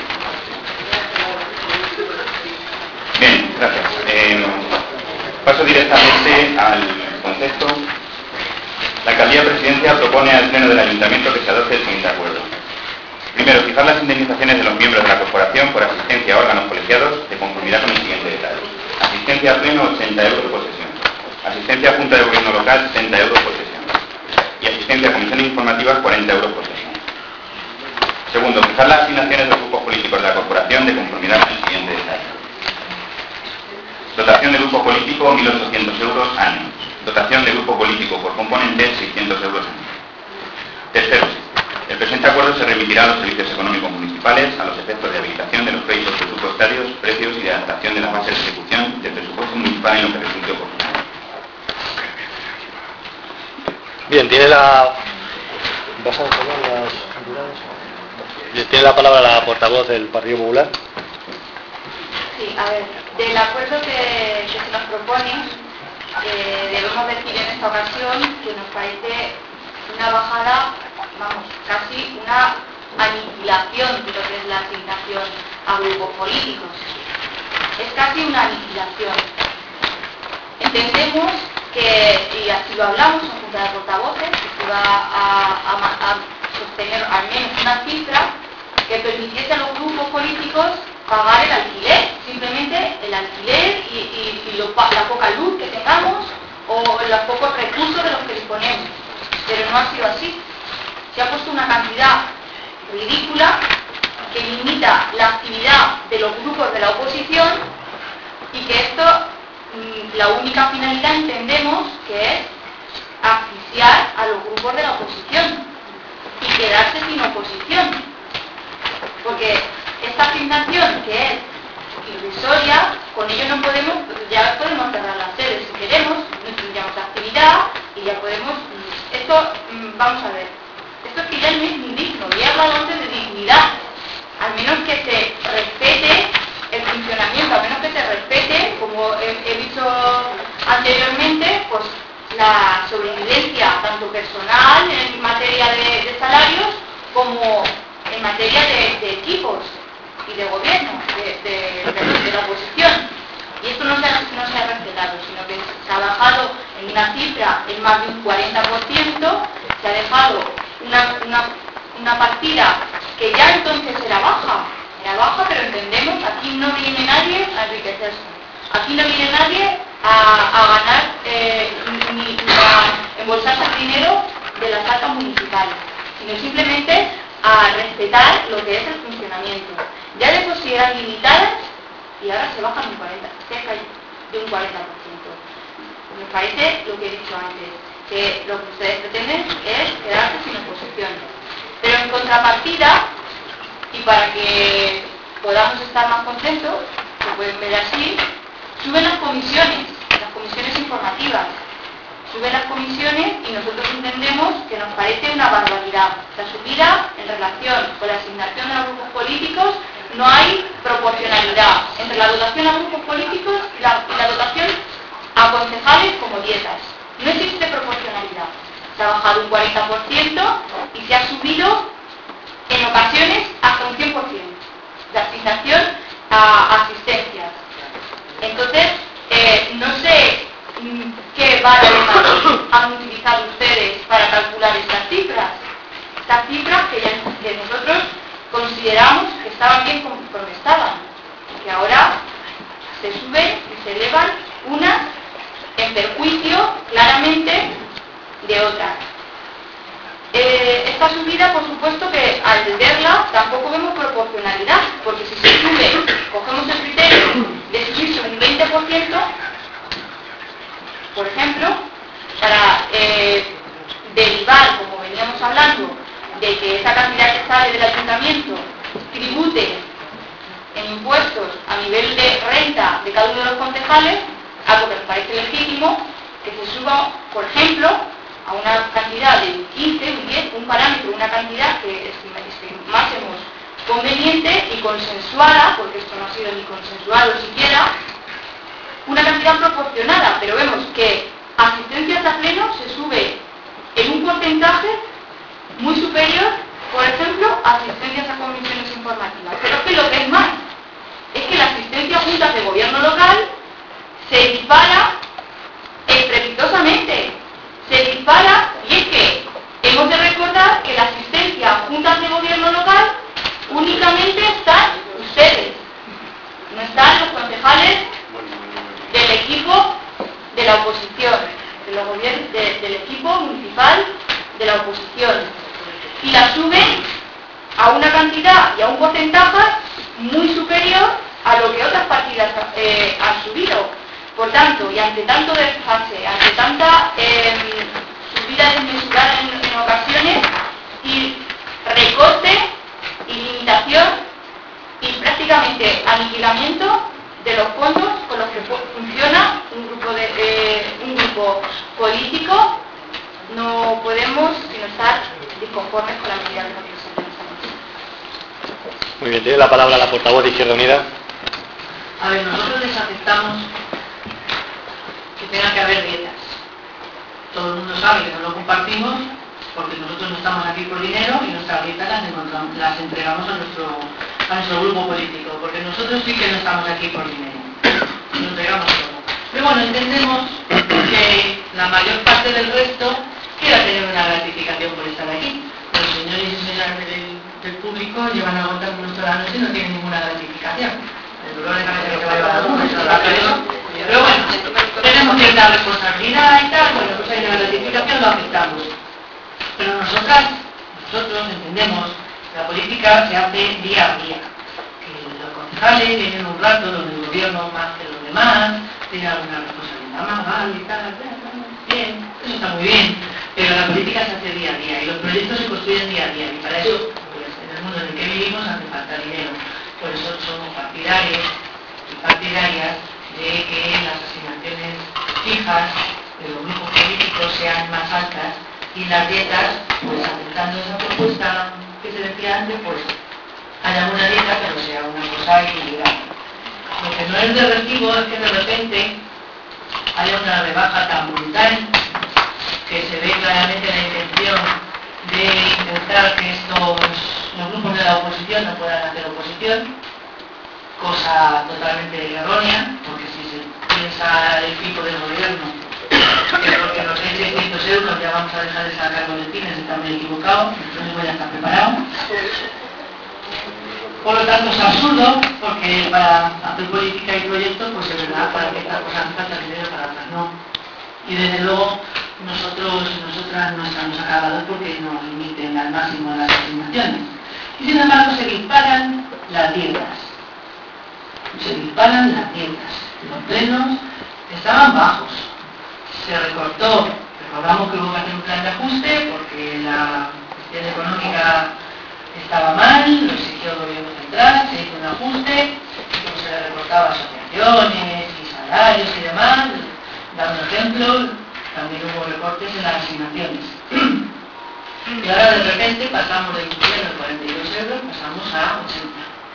Bien, gracias. Paso directamente al concepto. La Alcaldía Presidencia propone al Pleno del Ayuntamiento que se adopte el siguiente acuerdo. Primero, fijar las indemnizaciones de los miembros de la corporación por asistencia a órganos colegiados de conformidad con el siguiente detalle. Asistencia a pleno, 80 euros por sesión. Asistencia a Junta de Gobierno Local, 60 euros por sesión. Y asistencia a comisiones informativas, 40 euros por sesión. Segundo, fijar las asignaciones de los grupos políticos de la corporación de conformidad con el siguiente detalle. Dotación de grupo político, 1.800 euros año. Dotación de grupo político por componente, 600 euros año. Tercero, el presente acuerdo se remitirá a los servicios económicos municipales a los efectos de habilitación de los créditos presupuestarios, precios y de adaptación de las bases de ejecución del presupuesto municipal en lo que resulte oportuno. Bien, tiene la... ¿Vas a enseñar las cantidades? Bien, tiene la palabra la portavoz del Partido Popular. Sí, a ver, del acuerdo que se nos propone, debemos decir en esta ocasión que nos parece una bajada, vamos, casi una aniquilación de lo que es la asignación a grupos políticos. Es casi una aniquilación. entendemos que, y así lo hablamos en junta de portavoces, que se iba a sostener al menos una cifra que permitiese a los grupos políticos pagar el alquiler, simplemente el alquiler y la poca luz que tengamos o los pocos recursos de los que disponemos. Pero no ha sido así. Se ha puesto una cantidad ridícula que limita la actividad de los grupos de la oposición y que esto, la única finalidad entendemos que es asfixiar a los grupos de la oposición y quedarse sin oposición. Porque esta asignación que es irrisoria, con ello no podemos, ya podemos cerrar las sedes si queremos, no tendríamos actividad y ya podemos, esto, vamos a ver, esto es que ya no es indigno, ya he hablado antes de dignidad, al menos que se respete el funcionamiento, al menos que se respete, como he dicho anteriormente, pues la sobrevivencia tanto personal en materia de salarios como en materia de equipos y de gobierno, de la oposición. Y esto no se ha respetado, sino que se ha bajado en una cifra en más de un 40%, se ha dejado una partida que ya entonces era baja, pero entendemos que aquí no viene nadie a enriquecerse, aquí no viene nadie a ganar ni a embolsarse el dinero de las arcas municipales, sino simplemente a respetar lo que es el funcionamiento. Ya de por sí eran limitadas y ahora se bajan cerca de un 40%. Me parece lo que he dicho antes, que lo que ustedes pretenden es quedarse sin oposición. Pero en contrapartida, y para que podamos estar más contentos, se pueden ver así, suben las comisiones informativas. Suben las comisiones y nosotros entendemos que nos parece una barbaridad. La subida en relación con la asignación a los grupos políticos no hay proporcionalidad entre la dotación a grupos políticos y la dotación a concejales como dietas. No existe proporcionalidad. Se ha bajado un 40% y se ha subido en ocasiones hasta un 100% de asignación a asistencias. Entonces, no sé qué vara han utilizado ustedes para calcular estas cifras. Estas cifras que nosotros consideramos que estaban bien como estaban, que ahora se suben y se elevan unas en perjuicio claramente de otras. Esta subida, por supuesto que al verla tampoco vemos proporcionalidad, porque si se sube, cogemos el criterio de subirse un 20%, por ejemplo, para derivar, como veníamos hablando, de que esa cantidad que sale del ayuntamiento tribute en impuestos a nivel de renta de cada uno de los concejales, algo que nos parece legítimo, que se suba, por ejemplo, a una cantidad de 15, un 10, un parámetro, una cantidad que estimásemos conveniente y consensuada, porque esto no ha sido ni consensuado siquiera, una cantidad proporcionada, pero vemos que asistencias a pleno se sube en un porcentaje muy superior, por ejemplo, a asistencias a comisiones informativas. Pero es que lo que es más, es que la asistencia a juntas de gobierno local se dispara estrepitosamente. Se dispara, y es que hemos de recordar que la asistencia a juntas de gobierno local únicamente están ustedes, no están los concejales del equipo de la oposición, del equipo municipal de la oposición, y la suben a una cantidad y a un porcentaje muy superior a lo que otras partidas han subido. Por tanto, y ante tanto desfase, ante tanta subida desmesurada en ocasiones, y recorte y limitación y prácticamente aniquilamiento de los fondos con los que funciona un grupo político, no podemos sino estar disconformes con la medida que nos presentamos. Muy bien, tiene la palabra la portavoz de Izquierda Unida. A ver, nosotros les aceptamos que tenga que haber dietas. Todo el mundo sabe que no lo compartimos porque nosotros no estamos aquí por dinero y nuestras dietas las entregamos a nuestro grupo político, porque nosotros sí que no estamos aquí por dinero, lo entregamos todo. Pero bueno, entendemos que la mayor parte del resto quiera tener una gratificación por estar aquí. Los señores y señoras del público llevan aguantando toda la noche y no tienen ninguna gratificación. El dolor de cabeza que te va a llevar a uno, pero bueno, tenemos cierta responsabilidad y tal, bueno, pues hay una gratificación, lo aceptamos. Pero nosotros entendemos que la política se hace día a día. Que los concejales tienen un rato, los del gobierno más que los demás, tienen alguna responsabilidad más, vale, y tal, bien, eso está muy bien. Pero la política se hace día a día y los proyectos se construyen día a día. Y para eso, pues, en el mundo en el que vivimos hace falta dinero. Por eso somos partidarios y partidarias de que las asignaciones fijas de los grupos políticos sean más altas y las dietas, pues aceptando esa propuesta que se decía antes, pues haya una dieta pero sea una cosa equilibrada. Lo que no es de recibo es que de repente haya una rebaja tan brutal que se ve claramente la intención de intentar que los grupos de la oposición no puedan hacer oposición, cosa totalmente errónea, porque si se piensa el equipo del gobierno que porque nos den 600 euros ya vamos a dejar de sacar boletines, está muy equivocado, entonces voy a estar preparado. Por lo tanto es absurdo, porque para hacer política y proyectos, pues es verdad, para que estas cosas hace falta dinero, para otras no. Y desde luego nosotros y nosotras no estamos acabados porque nos limiten al máximo las asignaciones. Y sin embargo se disparan las dietas. Se disparan las dietas. Los plenos estaban bajos. Se recortó. Recordamos que hubo que hacer un plan de ajuste porque la cuestión económica estaba mal, lo exigió el gobierno central, se hizo un ajuste, como se le recortaba asociaciones y salarios y demás. Dando ejemplos, también hubo recortes en las asignaciones. Y ahora de repente pasamos de cumplir de 42 euros, pasamos a 80.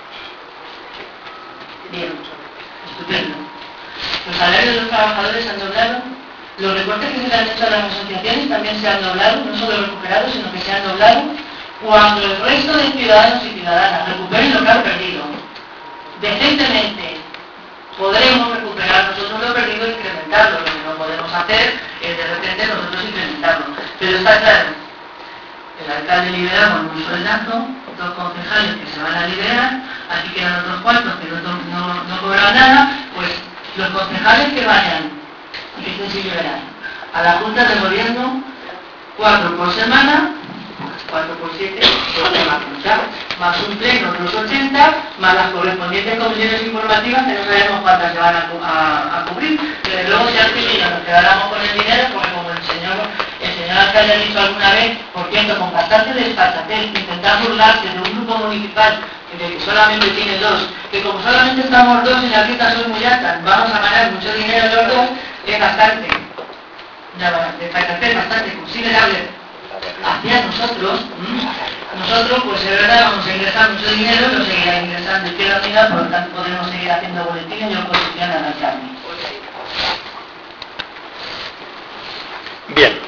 Bien, estupendo. Los salarios de los trabajadores se han doblado, los recortes que se le han hecho a las asociaciones también se han doblado, no solo recuperados, sino que se han doblado, cuando el resto de ciudadanos y ciudadanas recuperen lo que han perdido decentemente. Podremos recuperar nosotros lo perdido e incrementarlo. Lo que no podemos hacer es de repente nosotros incrementarlo. Pero está claro, el alcalde libera con un sueldazo, 2 concejales que se van a liberar, aquí quedan otros cuantos que no cobran nada, pues los concejales que vayan y que estén sin liberar a la Junta de Gobierno 4 por semana, 4 por 7, más un pleno, otros 80, más las correspondientes comisiones informativas que no sabemos cuántas se van a cubrir. Pero luego si al final nos quedáramos con el dinero, porque como el señor alcalde ha dicho alguna vez, por cierto, con bastante desfachatez, intentar burlarse de un grupo municipal que solamente tiene 2, que como solamente estamos 2 y las dietas son muy altas, vamos a ganar mucho dinero los 2, es bastante, desfachatez bastante considerable hacia nosotros. Nosotros, pues es verdad, vamos a ingresar mucho dinero, lo seguirá ingresando Izquierda Unida, por lo tanto podremos seguir haciendo boletines y oposición al alcalde. Bien.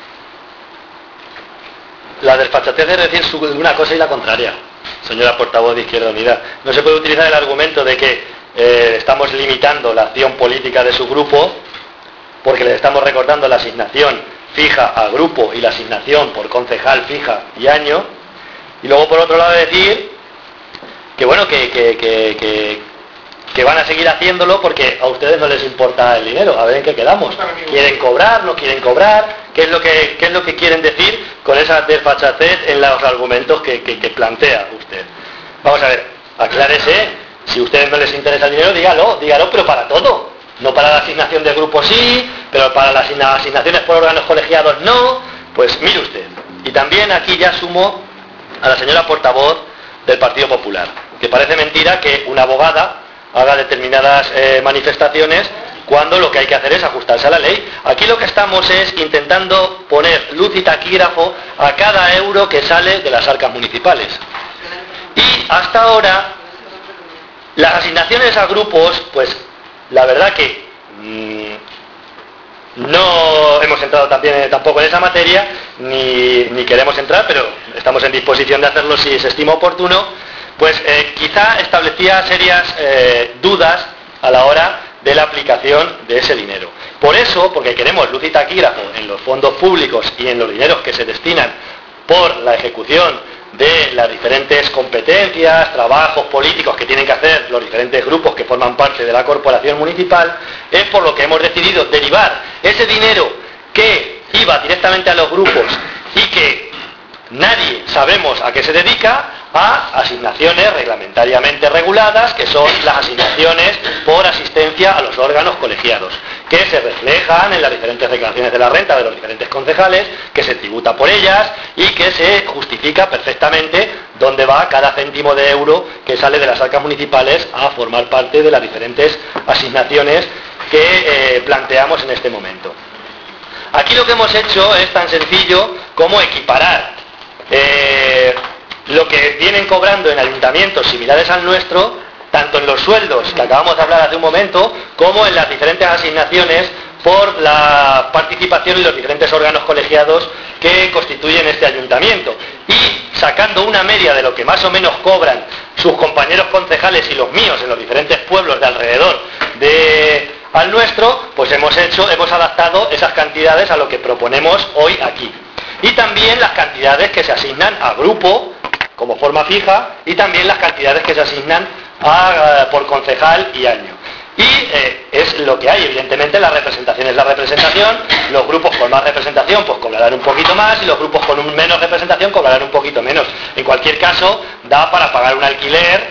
La desfachatez es decir una cosa y la contraria, señora portavoz de Izquierda Unida. No se puede utilizar el argumento de que estamos limitando la acción política de su grupo porque le estamos recortando la asignación fija a grupo y la asignación por concejal fija y año, y luego por otro lado decir que bueno, que van a seguir haciéndolo porque a ustedes no les importa el dinero. A ver en qué quedamos. ¿Quieren cobrar? ¿No quieren cobrar? ¿Qué es lo que quieren decir con esa desfachatez en los argumentos que plantea usted? Vamos a ver, aclárese. Si a ustedes no les interesa el dinero, dígalo, pero para todo. No para la asignación de grupo sí, pero para las asignaciones por órganos colegiados no. Pues mire usted. Y también aquí ya sumo a la señora portavoz del Partido Popular, que parece mentira que una abogada haga determinadas manifestaciones cuando lo que hay que hacer es ajustarse a la ley. Aquí lo que estamos es intentando poner luz y taquígrafo a cada euro que sale de las arcas municipales. Y hasta ahora, las asignaciones a grupos, pues la verdad que no hemos entrado tampoco en esa materia, ni queremos entrar, pero estamos en disposición de hacerlo si se estima oportuno. Pues quizá establecía serias dudas a la hora de la aplicación de ese dinero. Por eso, porque queremos luz y taquígrafo en los fondos públicos y en los dineros que se destinan por la ejecución de las diferentes competencias, trabajos políticos que tienen que hacer los diferentes grupos que forman parte de la corporación municipal, es por lo que hemos decidido derivar ese dinero que iba directamente a los grupos y que nadie sabemos a qué se dedica, a asignaciones reglamentariamente reguladas, que son las asignaciones por asistencia a los órganos colegiados, que se reflejan en las diferentes declaraciones de la renta de los diferentes concejales, que se tributa por ellas y que se justifica perfectamente dónde va cada céntimo de euro que sale de las arcas municipales a formar parte de las diferentes asignaciones que planteamos en este momento. Aquí lo que hemos hecho es tan sencillo como equiparar lo que vienen cobrando en ayuntamientos similares al nuestro, tanto en los sueldos que acabamos de hablar hace un momento, como en las diferentes asignaciones por la participación en los diferentes órganos colegiados que constituyen este ayuntamiento. Y sacando una media de lo que más o menos cobran sus compañeros concejales y los míos en los diferentes pueblos de alrededor al nuestro, pues hemos adaptado esas cantidades a lo que proponemos hoy aquí. Y también las cantidades que se asignan a grupo como forma fija y también las cantidades que se asignan por concejal y año. Y es lo que hay, evidentemente la representación es la representación, los grupos con más representación pues cobrarán un poquito más y los grupos con menos representación cobrarán un poquito menos. En cualquier caso, da para pagar un alquiler,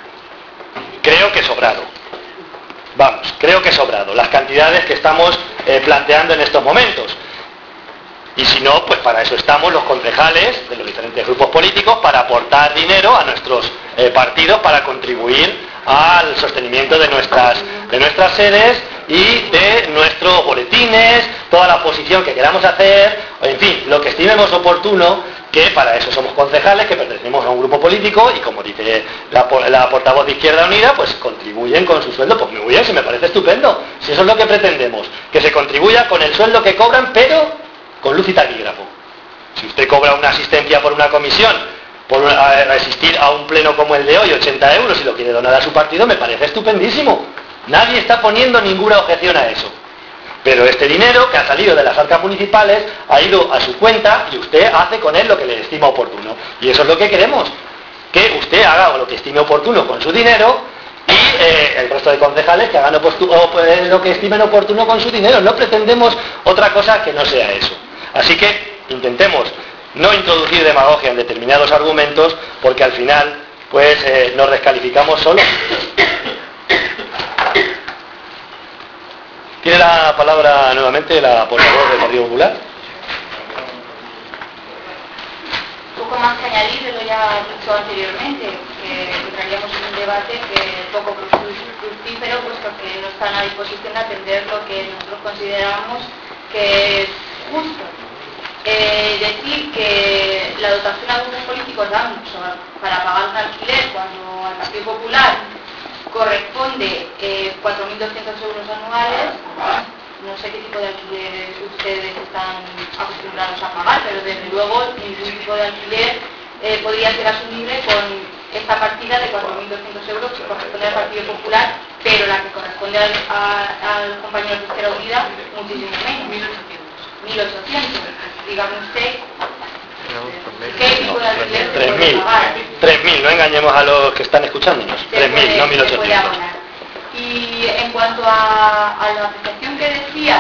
creo que sobrado. Vamos, creo que sobrado, las cantidades que estamos planteando en estos momentos. Y si no, pues para eso estamos los concejales de los diferentes grupos políticos, para aportar dinero a nuestros partidos, para contribuir al sostenimiento de nuestras sedes y de nuestros boletines, toda la oposición que queramos hacer, en fin, lo que estimemos oportuno, que para eso somos concejales, que pertenecemos a un grupo político y como dice la portavoz de Izquierda Unida, pues contribuyen con su sueldo. Pues muy bien, si me parece estupendo, si eso es lo que pretendemos, que se contribuya con el sueldo que cobran, pero con luz y taquígrafo. Si usted cobra una asistencia por una comisión, por asistir a un pleno como el de hoy, 80 euros, y lo quiere donar a su partido, me parece estupendísimo. Nadie está poniendo ninguna objeción a eso. Pero este dinero que ha salido de las arcas municipales ha ido a su cuenta y usted hace con él lo que le estima oportuno. Y eso es lo que queremos, que usted haga lo que estime oportuno con su dinero y el resto de concejales que hagan lo que estimen oportuno con su dinero. No pretendemos otra cosa que no sea eso. Así que intentemos no introducir demagogia en determinados argumentos, porque al final pues nos descalificamos solos. ¿Tiene la palabra nuevamente la portavoz del Partido Popular? Un poco más que añadir de lo ya dicho anteriormente, que entraríamos en un debate que es poco fructífero, puesto que no están a disposición de atender lo que nosotros consideramos que es justo. Decir que la dotación a grupos políticos dan para pagar un alquiler cuando al Partido Popular corresponde 4.200 euros anuales, no sé qué tipo de alquiler ustedes están acostumbrados a pagar, pero desde luego ningún tipo de alquiler podría ser asumible con esta partida de 4.200 euros que corresponde al Partido Popular, pero la que corresponde al compañero de Izquierda Unida muchísimo menos. 1.800. Dígame usted qué tipo de alquiler se puede pagar. 3.000, no engañemos a los que están escuchándonos. 3.000, no 1.800. Y en cuanto a la apreciación que decía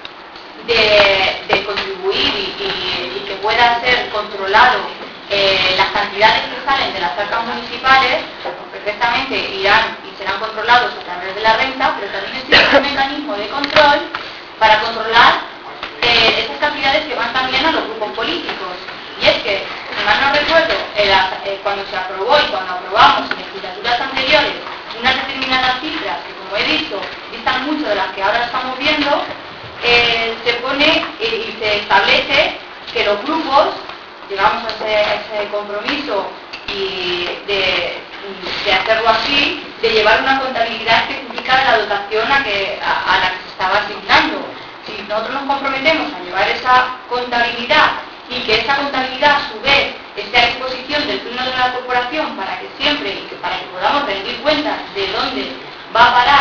de contribuir y que pueda ser controlado las cantidades que salen de las arcas municipales, perfectamente irán y serán controlados a través de la renta, pero también existe un mecanismo de control para controlar esas cantidades que van también a los grupos políticos. Y es que, si mal no recuerdo, cuando se aprobó y cuando aprobamos en legislaturas anteriores unas determinadas cifras que, como he dicho, distan mucho de las que ahora estamos viendo, se pone y se establece que los grupos, llegamos a ese compromiso y de hacerlo así, de llevar una contabilidad específica de la dotación a la que se estaba asignando. Si nosotros nos comprometemos a llevar esa contabilidad y que esa contabilidad a su vez esté a disposición del pleno de la corporación para que siempre y para que podamos rendir cuentas de dónde va a parar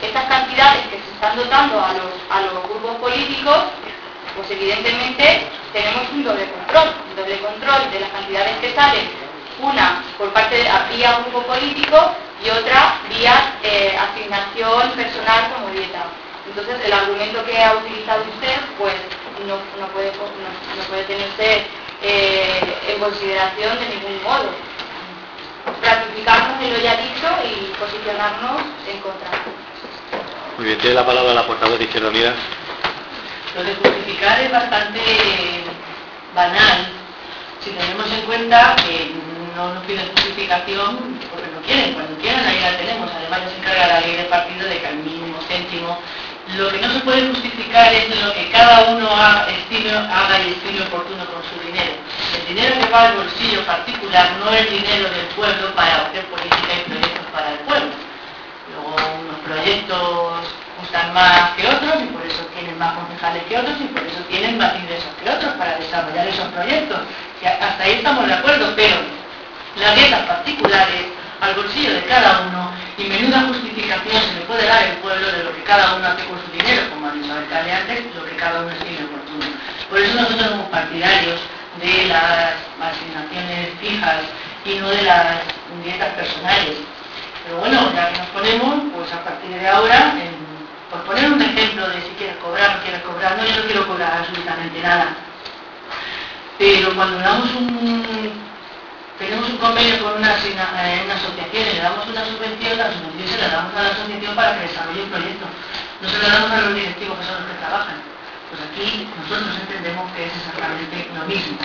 estas cantidades que se están dotando a los grupos políticos, pues evidentemente tenemos un doble control de las cantidades que salen, una por parte de vía grupo político y otra vía asignación personal como dieta. Entonces el argumento que ha utilizado usted pues no puede tenerse en consideración de ningún modo. Ratificarnos en lo ya dicho y posicionarnos en contra. Muy bien, tiene la palabra la portavoz de Izquierda Unida. Lo de justificar es bastante banal si tenemos en cuenta que no nos piden justificación porque no quieren. Cuando quieran ahí la tenemos. Además ya se encarga la ley de partido de que al mínimo céntimo. Lo que no se puede justificar es lo que cada uno haga y estime oportuno con su dinero. El dinero que va al bolsillo particular no es dinero del pueblo para hacer política y proyectos para el pueblo. Luego unos proyectos gustan más que otros y por eso tienen más concejales que otros y por eso tienen más ingresos que otros para desarrollar esos proyectos. Y hasta ahí estamos de acuerdo, pero las dietas particulares al bolsillo de cada uno y menuda justificación se le puede dar al pueblo de lo que cada uno hace con su dinero, como ha dicho el alcalde antes, lo que cada uno estime oportuno. Por eso nosotros somos partidarios de las asignaciones fijas y no de las dietas personales. Pero bueno, ya que nos ponemos, pues a partir de ahora, por poner un ejemplo de si quieres cobrar o no quieres cobrar, no, yo no quiero cobrar absolutamente nada. Pero cuando tenemos un convenio con una asociación y le damos una subvención, la subvención se la damos a la asociación para que desarrolle un proyecto. No se la damos a los directivos que son los que trabajan. Pues aquí nosotros entendemos que es exactamente lo mismo.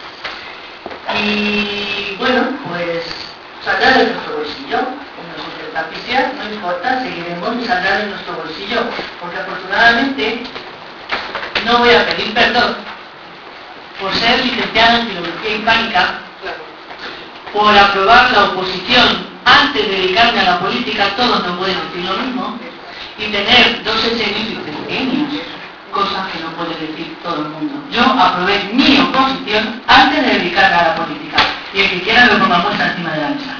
Y bueno, pues saldrá de nuestro bolsillo. Nos intenta pisear, no importa, seguiremos y saldrá de nuestro bolsillo. Porque afortunadamente no voy a pedir perdón por ser licenciada en Filología Hispánica, por aprobar la oposición antes de dedicarme a la política, todos no pueden decir lo mismo, y tener 2 sexenios pequeños, cosas que no puede decir todo el mundo. Yo aprobé mi oposición antes de dedicarme a la política, y el que quiera lo ponga puesta encima de la mesa.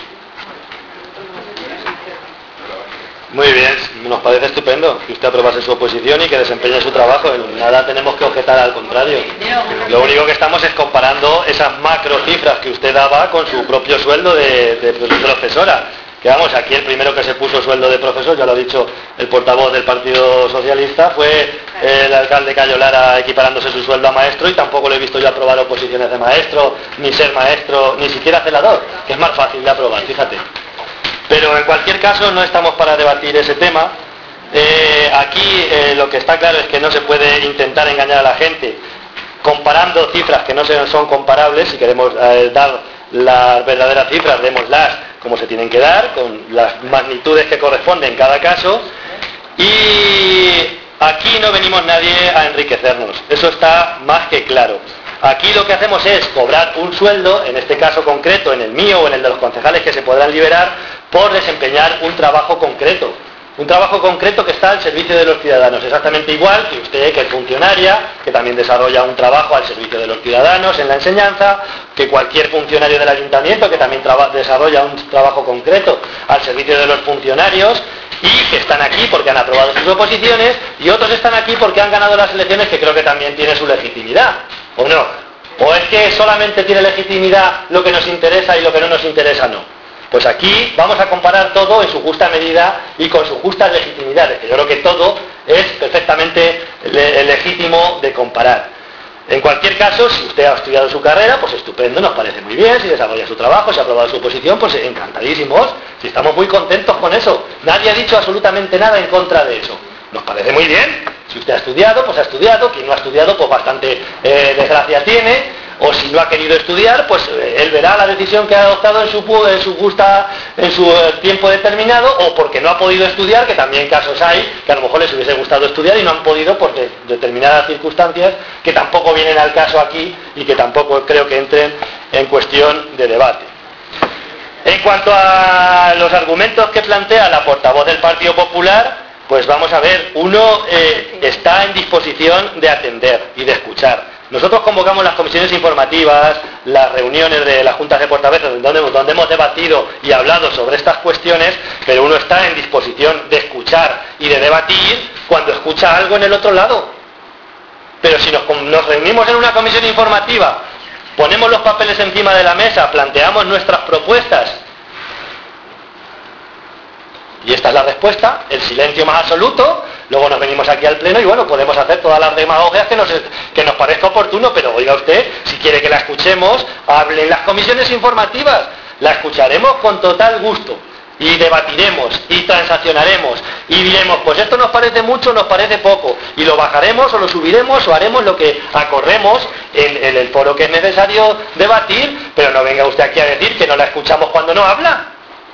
Muy bien, nos parece estupendo que usted aprobase su oposición y que desempeñe su trabajo. Nada tenemos que objetar, al contrario. Lo único que estamos es comparando esas macro cifras que usted daba con su propio sueldo de profesora. Que vamos, aquí el primero que se puso sueldo de profesor, ya lo ha dicho el portavoz del Partido Socialista, fue el alcalde Cayo Lara equiparándose su sueldo a maestro, y tampoco lo he visto yo aprobar oposiciones de maestro, ni ser maestro, ni siquiera celador, que es más fácil de aprobar, fíjate. Pero en cualquier caso no estamos para debatir ese tema. Aquí lo que está claro es que no se puede intentar engañar a la gente comparando cifras que no son comparables. Si queremos dar las verdaderas cifras, démoslas como se tienen que dar, con las magnitudes que corresponden en cada caso. Y aquí no venimos nadie a enriquecernos, eso está más que claro. Aquí lo que hacemos es cobrar un sueldo, en este caso concreto, en el mío o en el de los concejales que se podrán liberar, por desempeñar un trabajo concreto. Un trabajo concreto que está al servicio de los ciudadanos, exactamente igual que usted, que es funcionaria, que también desarrolla un trabajo al servicio de los ciudadanos en la enseñanza, que cualquier funcionario del ayuntamiento que también desarrolla un trabajo concreto al servicio de los funcionarios, y que están aquí porque han aprobado sus oposiciones, y otros están aquí porque han ganado las elecciones, que creo que también tiene su legitimidad, ¿o no? ¿O es que solamente tiene legitimidad lo que nos interesa y lo que no nos interesa no? Pues aquí vamos a comparar todo en su justa medida y con sus justas legitimidades, que yo creo que todo es perfectamente legítimo de comparar. En cualquier caso, si usted ha estudiado su carrera, pues estupendo, nos parece muy bien. Si desarrolla su trabajo, si ha aprobado su oposición, pues encantadísimos. Si estamos muy contentos con eso. Nadie ha dicho absolutamente nada en contra de eso. Nos parece muy bien. Si usted ha estudiado, pues ha estudiado. Quien no ha estudiado, pues bastante desgracia tiene. O si no ha querido estudiar, pues él verá la decisión que ha adoptado en su tiempo determinado, o porque no ha podido estudiar, que también casos hay, que a lo mejor les hubiese gustado estudiar y no han podido por determinadas circunstancias que tampoco vienen al caso aquí y que tampoco creo que entren en cuestión de debate. En cuanto a los argumentos que plantea la portavoz del Partido Popular, pues vamos a ver, uno está en disposición de atender y de escuchar. Nosotros convocamos las comisiones informativas, las reuniones de las juntas de portavoces, donde hemos debatido y hablado sobre estas cuestiones, pero uno está en disposición de escuchar y de debatir cuando escucha algo en el otro lado. Pero si nos reunimos en una comisión informativa, ponemos los papeles encima de la mesa, planteamos nuestras propuestas, y esta es la respuesta, el silencio más absoluto, luego nos venimos aquí al pleno y bueno, podemos hacer todas las demagogias que nos parezca oportuno, pero oiga usted, si quiere que la escuchemos, hable en las comisiones informativas, la escucharemos con total gusto, y debatiremos, y transaccionaremos, y diremos, pues esto nos parece mucho, nos parece poco, y lo bajaremos o lo subiremos o haremos lo que acordemos en el foro que es necesario debatir, pero no venga usted aquí a decir que no la escuchamos cuando no habla.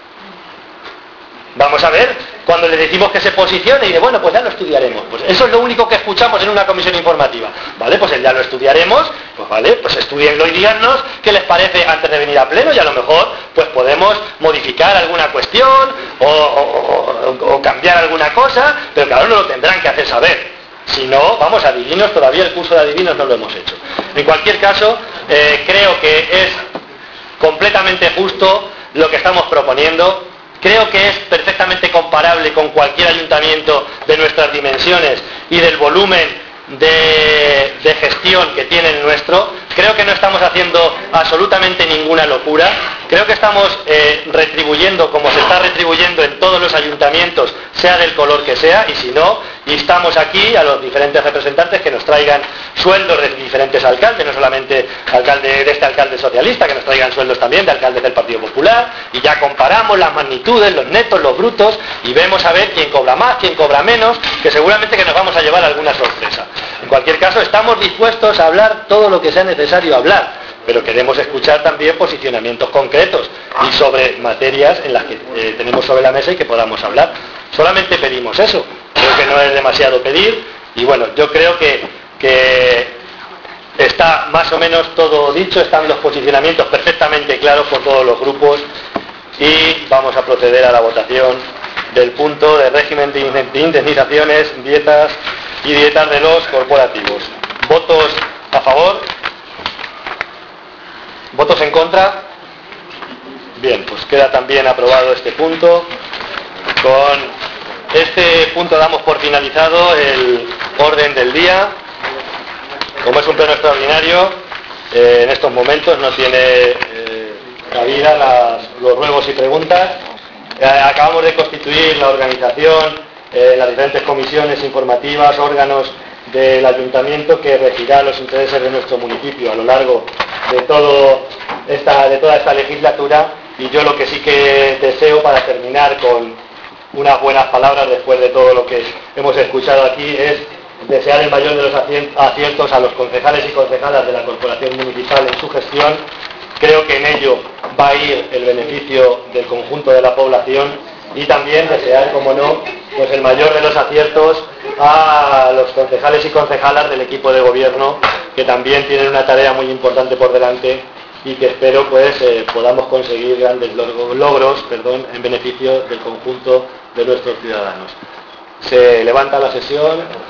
Vamos a ver, cuando le decimos que se posicione y de bueno, pues ya lo estudiaremos. Pues eso es lo único que escuchamos en una comisión informativa. ¿Vale? Pues ya lo estudiaremos, pues vale, pues estudienlo y díganos qué les parece antes de venir a pleno y a lo mejor pues podemos modificar alguna cuestión o cambiar alguna cosa, pero claro, no lo tendrán que hacer saber. Si no, vamos, adivinos, todavía el curso de adivinos no lo hemos hecho. En cualquier caso, creo que es completamente justo lo que estamos proponiendo. Creo que es perfectamente comparable con cualquier ayuntamiento de nuestras dimensiones y del volumen de gestión que tiene el nuestro. Creo que no estamos haciendo absolutamente ninguna locura. Creo que estamos retribuyendo como se está retribuyendo en todos los ayuntamientos, sea del color que sea, y si no, instamos aquí a los diferentes representantes que nos traigan sueldos de diferentes alcaldes, no solamente de este alcalde socialista, que nos traigan sueldos también de alcaldes del Partido Popular, y ya comparamos las magnitudes, los netos, los brutos, y vemos a ver quién cobra más, quién cobra menos, que seguramente que nos vamos a llevar alguna sorpresa. En cualquier caso, estamos dispuestos a hablar todo lo que sea necesario hablar, pero queremos escuchar también posicionamientos concretos y sobre materias en las que tenemos sobre la mesa y que podamos hablar. Solamente pedimos eso. Creo que no es demasiado pedir y bueno, yo creo que está más o menos todo dicho, están los posicionamientos perfectamente claros por todos los grupos y vamos a proceder a la votación del punto de régimen de indemnizaciones, dietas y dietas de los corporativos. ¿Votos a favor? ¿Votos en contra? Bien, pues queda también aprobado este punto. Con este punto damos por finalizado el orden del día. Como es un pleno extraordinario, en estos momentos no tiene cabida los ruegos y preguntas. Acabamos de constituir la organización, las diferentes comisiones informativas, órganos del ayuntamiento que regirá los intereses de nuestro municipio a lo largo de toda esta legislatura, y yo lo que sí que deseo para terminar con unas buenas palabras después de todo lo que hemos escuchado aquí es desear el mayor de los aciertos a los concejales y concejalas de la corporación municipal en su gestión. Creo que en ello va a ir el beneficio del conjunto de la población, y también desear, como no, pues el mayor de los aciertos a los concejales y concejalas del equipo de gobierno, que también tienen una tarea muy importante por delante y que espero pues podamos conseguir grandes logros en beneficio del conjunto de nuestros ciudadanos. Se levanta la sesión.